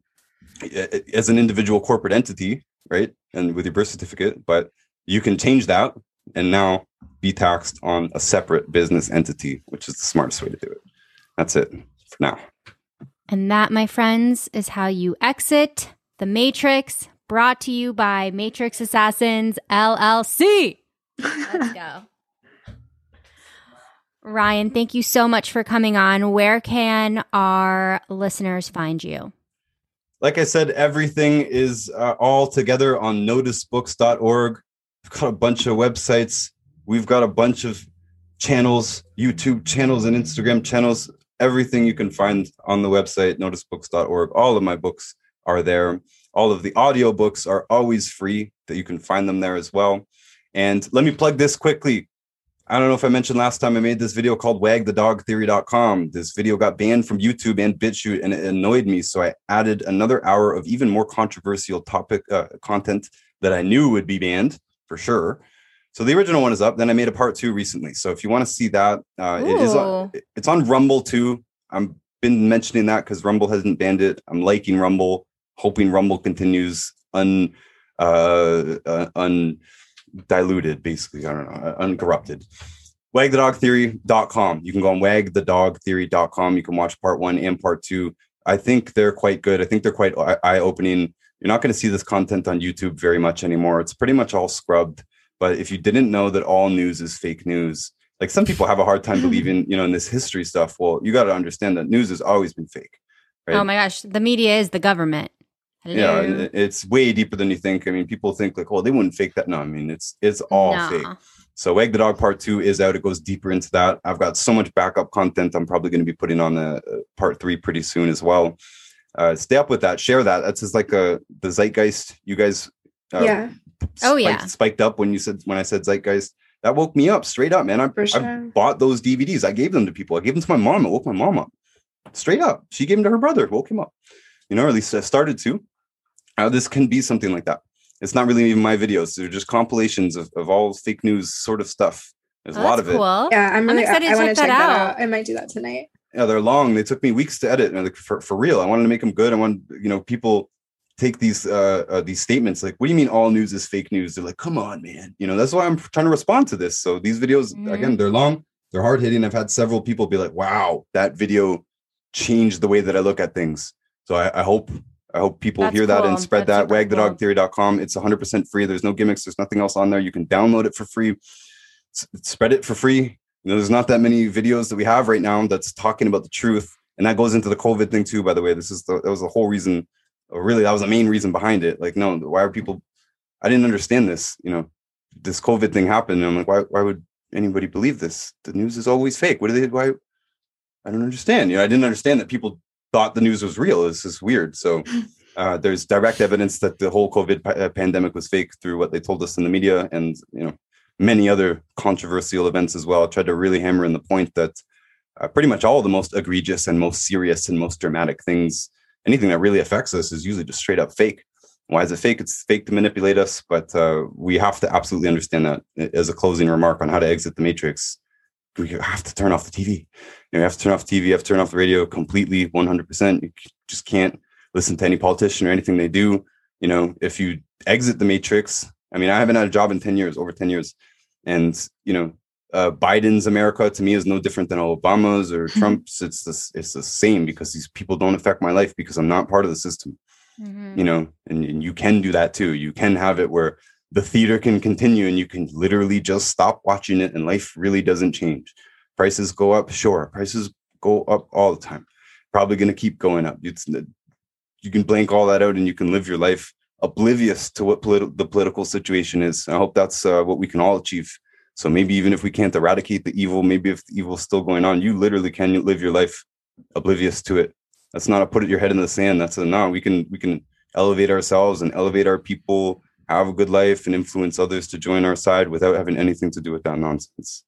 as an individual corporate entity, right? And with your birth certificate, but you can change that and now be taxed on a separate business entity, which is the smartest way to do it. That's it for now. And that, my friends, is how you exit the Matrix, brought to you by Matrix Assassins, L L C. Let's go. Ryan, thank you so much for coming on. Where can our listeners find you? Like I said, everything is uh, all together on notice books dot org. We've got a bunch of websites. We've got a bunch of channels, YouTube channels and Instagram channels. everything you can find on the website, notice books dot org. All of my books are there. All of the audio books are always free, that you can find them there as well. And let me plug this quickly. I don't know if I mentioned last time I made this video called wag the dog theory dot com. This video got banned from YouTube and BitChute, and it annoyed me. So I added another hour of even more controversial topic uh, content that I knew would be banned for sure. So the original one is up. Then I made a part two recently. So if you want to see that, uh, it is on, it's on Rumble too. I've been mentioning that because Rumble hasn't banned it. I'm liking Rumble, hoping Rumble continues un uh, uh undiluted, basically. I don't know, uncorrupted. wag the dog theory dot com. You can go on wag the dog theory dot com. You can watch part one and part two. I think they're quite good. I think they're quite eye-opening. You're not going to see this content on YouTube very much anymore. It's pretty much all scrubbed. But if you didn't know that all news is fake news, like some people have a hard time believing, you know, in this history stuff. Well, you got to understand that news has always been fake. Right? Oh my gosh, the media is the government. Hello. Yeah, it's way deeper than you think. I mean, people think like, oh, they wouldn't fake that. No, I mean, it's it's all nah. fake. So Wag the Dog Part Two is out. It goes deeper into that. I've got so much backup content. I'm probably going to be putting on a, a Part Three pretty soon as well. Uh, stay up with that. Share that. That's just like a the zeitgeist. You guys, uh, yeah. Oh spiked, yeah, spiked up when you said when I said zeitgeist. That woke me up straight up, man. I, For sure. I bought those D V Ds. I gave them to people. I gave them to my mom. It woke my mom up straight up. She gave them to her brother. It woke him up. You know, or at least I started to. Uh, this can be something like that. It's not really even my videos. They're just compilations of, of all fake news sort of stuff. There's oh, a lot of cool. it. Yeah, I'm really I'm excited I, I to want check to check that that out. out. I might do that tonight. Yeah, they're long. They took me weeks to edit. And like, for, for real, I wanted to make them good. I want, you know, people take these uh, uh these statements like, what do you mean all news is fake news? They're like, come on, man. You know, that's why I'm trying to respond to this. So these videos, mm-hmm. again, they're long, they're hard hitting. I've had several people be like, wow, that video changed the way that I look at things. So I, I hope I hope people That's hear cool. that and spread That's that. wag the dog cool. theory dot com. It's one hundred percent free. There's no gimmicks. There's nothing else on there. You can download it for free. S- spread it for free. You know, there's not that many videos that we have right now that's talking about the truth. And that goes into the COVID thing too, by the way. This is the, that was the whole reason, or really that was the main reason behind it. Like, no, why are people, I didn't understand this, you know, this COVID thing happened. And I'm like, why, why would anybody believe this? The news is always fake. What do they, why? I don't understand. You know, I didn't understand that people thought the news was real. This is weird. So uh, there's direct evidence that the whole COVID pa- pandemic was fake through what they told us in the media and, you know, many other controversial events as well. I tried to really hammer in the point that uh, pretty much all the most egregious and most serious and most dramatic things, anything that really affects us is usually just straight up fake. Why is it fake? It's fake to manipulate us, but uh, we have to absolutely understand that. As a closing remark on how to exit the matrix, we have to turn off the T V. You know, you have to turn off the T V, you have to turn off the radio completely, one hundred percent. You just can't listen to any politician or anything they do. You know, if you exit the matrix, I mean, I haven't had a job in ten years, over ten years. And, you know, uh, Biden's America to me is no different than Obama's or Trump's. It's the, it's the same because these people don't affect my life because I'm not part of the system. Mm-hmm. You know, and, and you can do that too. You can have it where the theater can continue and you can literally just stop watching it and life really doesn't change. Prices go up. Sure. Prices go up all the time. Probably going to keep going up. It's, you can blank all that out and you can live your life oblivious to what politi- the political situation is. I hope that's uh, what we can all achieve. So maybe even if we can't eradicate the evil, maybe if the evil is still going on, you literally can live your life oblivious to it. That's not a put your head in the sand. That's a no. We can we can elevate ourselves and elevate our people, have a good life, and influence others to join our side without having anything to do with that nonsense.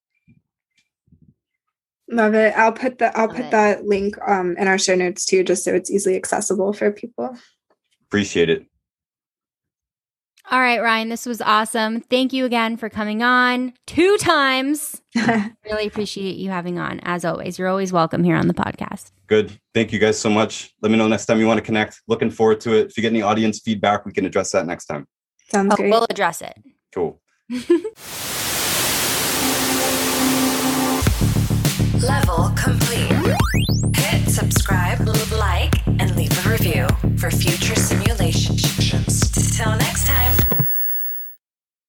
Love it. I'll put the I'll Love put it. that link um in our show notes too, just so it's easily accessible for people. Appreciate it. All right, Ryan, this was awesome. Thank you again for coming on two times. Really appreciate you having on. As always, you're always welcome here on the podcast. Good. Thank you guys so much. Let me know next time you want to connect. Looking forward to it. If you get any audience feedback, we can address that next time. Sounds Oh, great. we'll address it. Cool. Level complete. Hit subscribe, like, and leave a review for future simulations.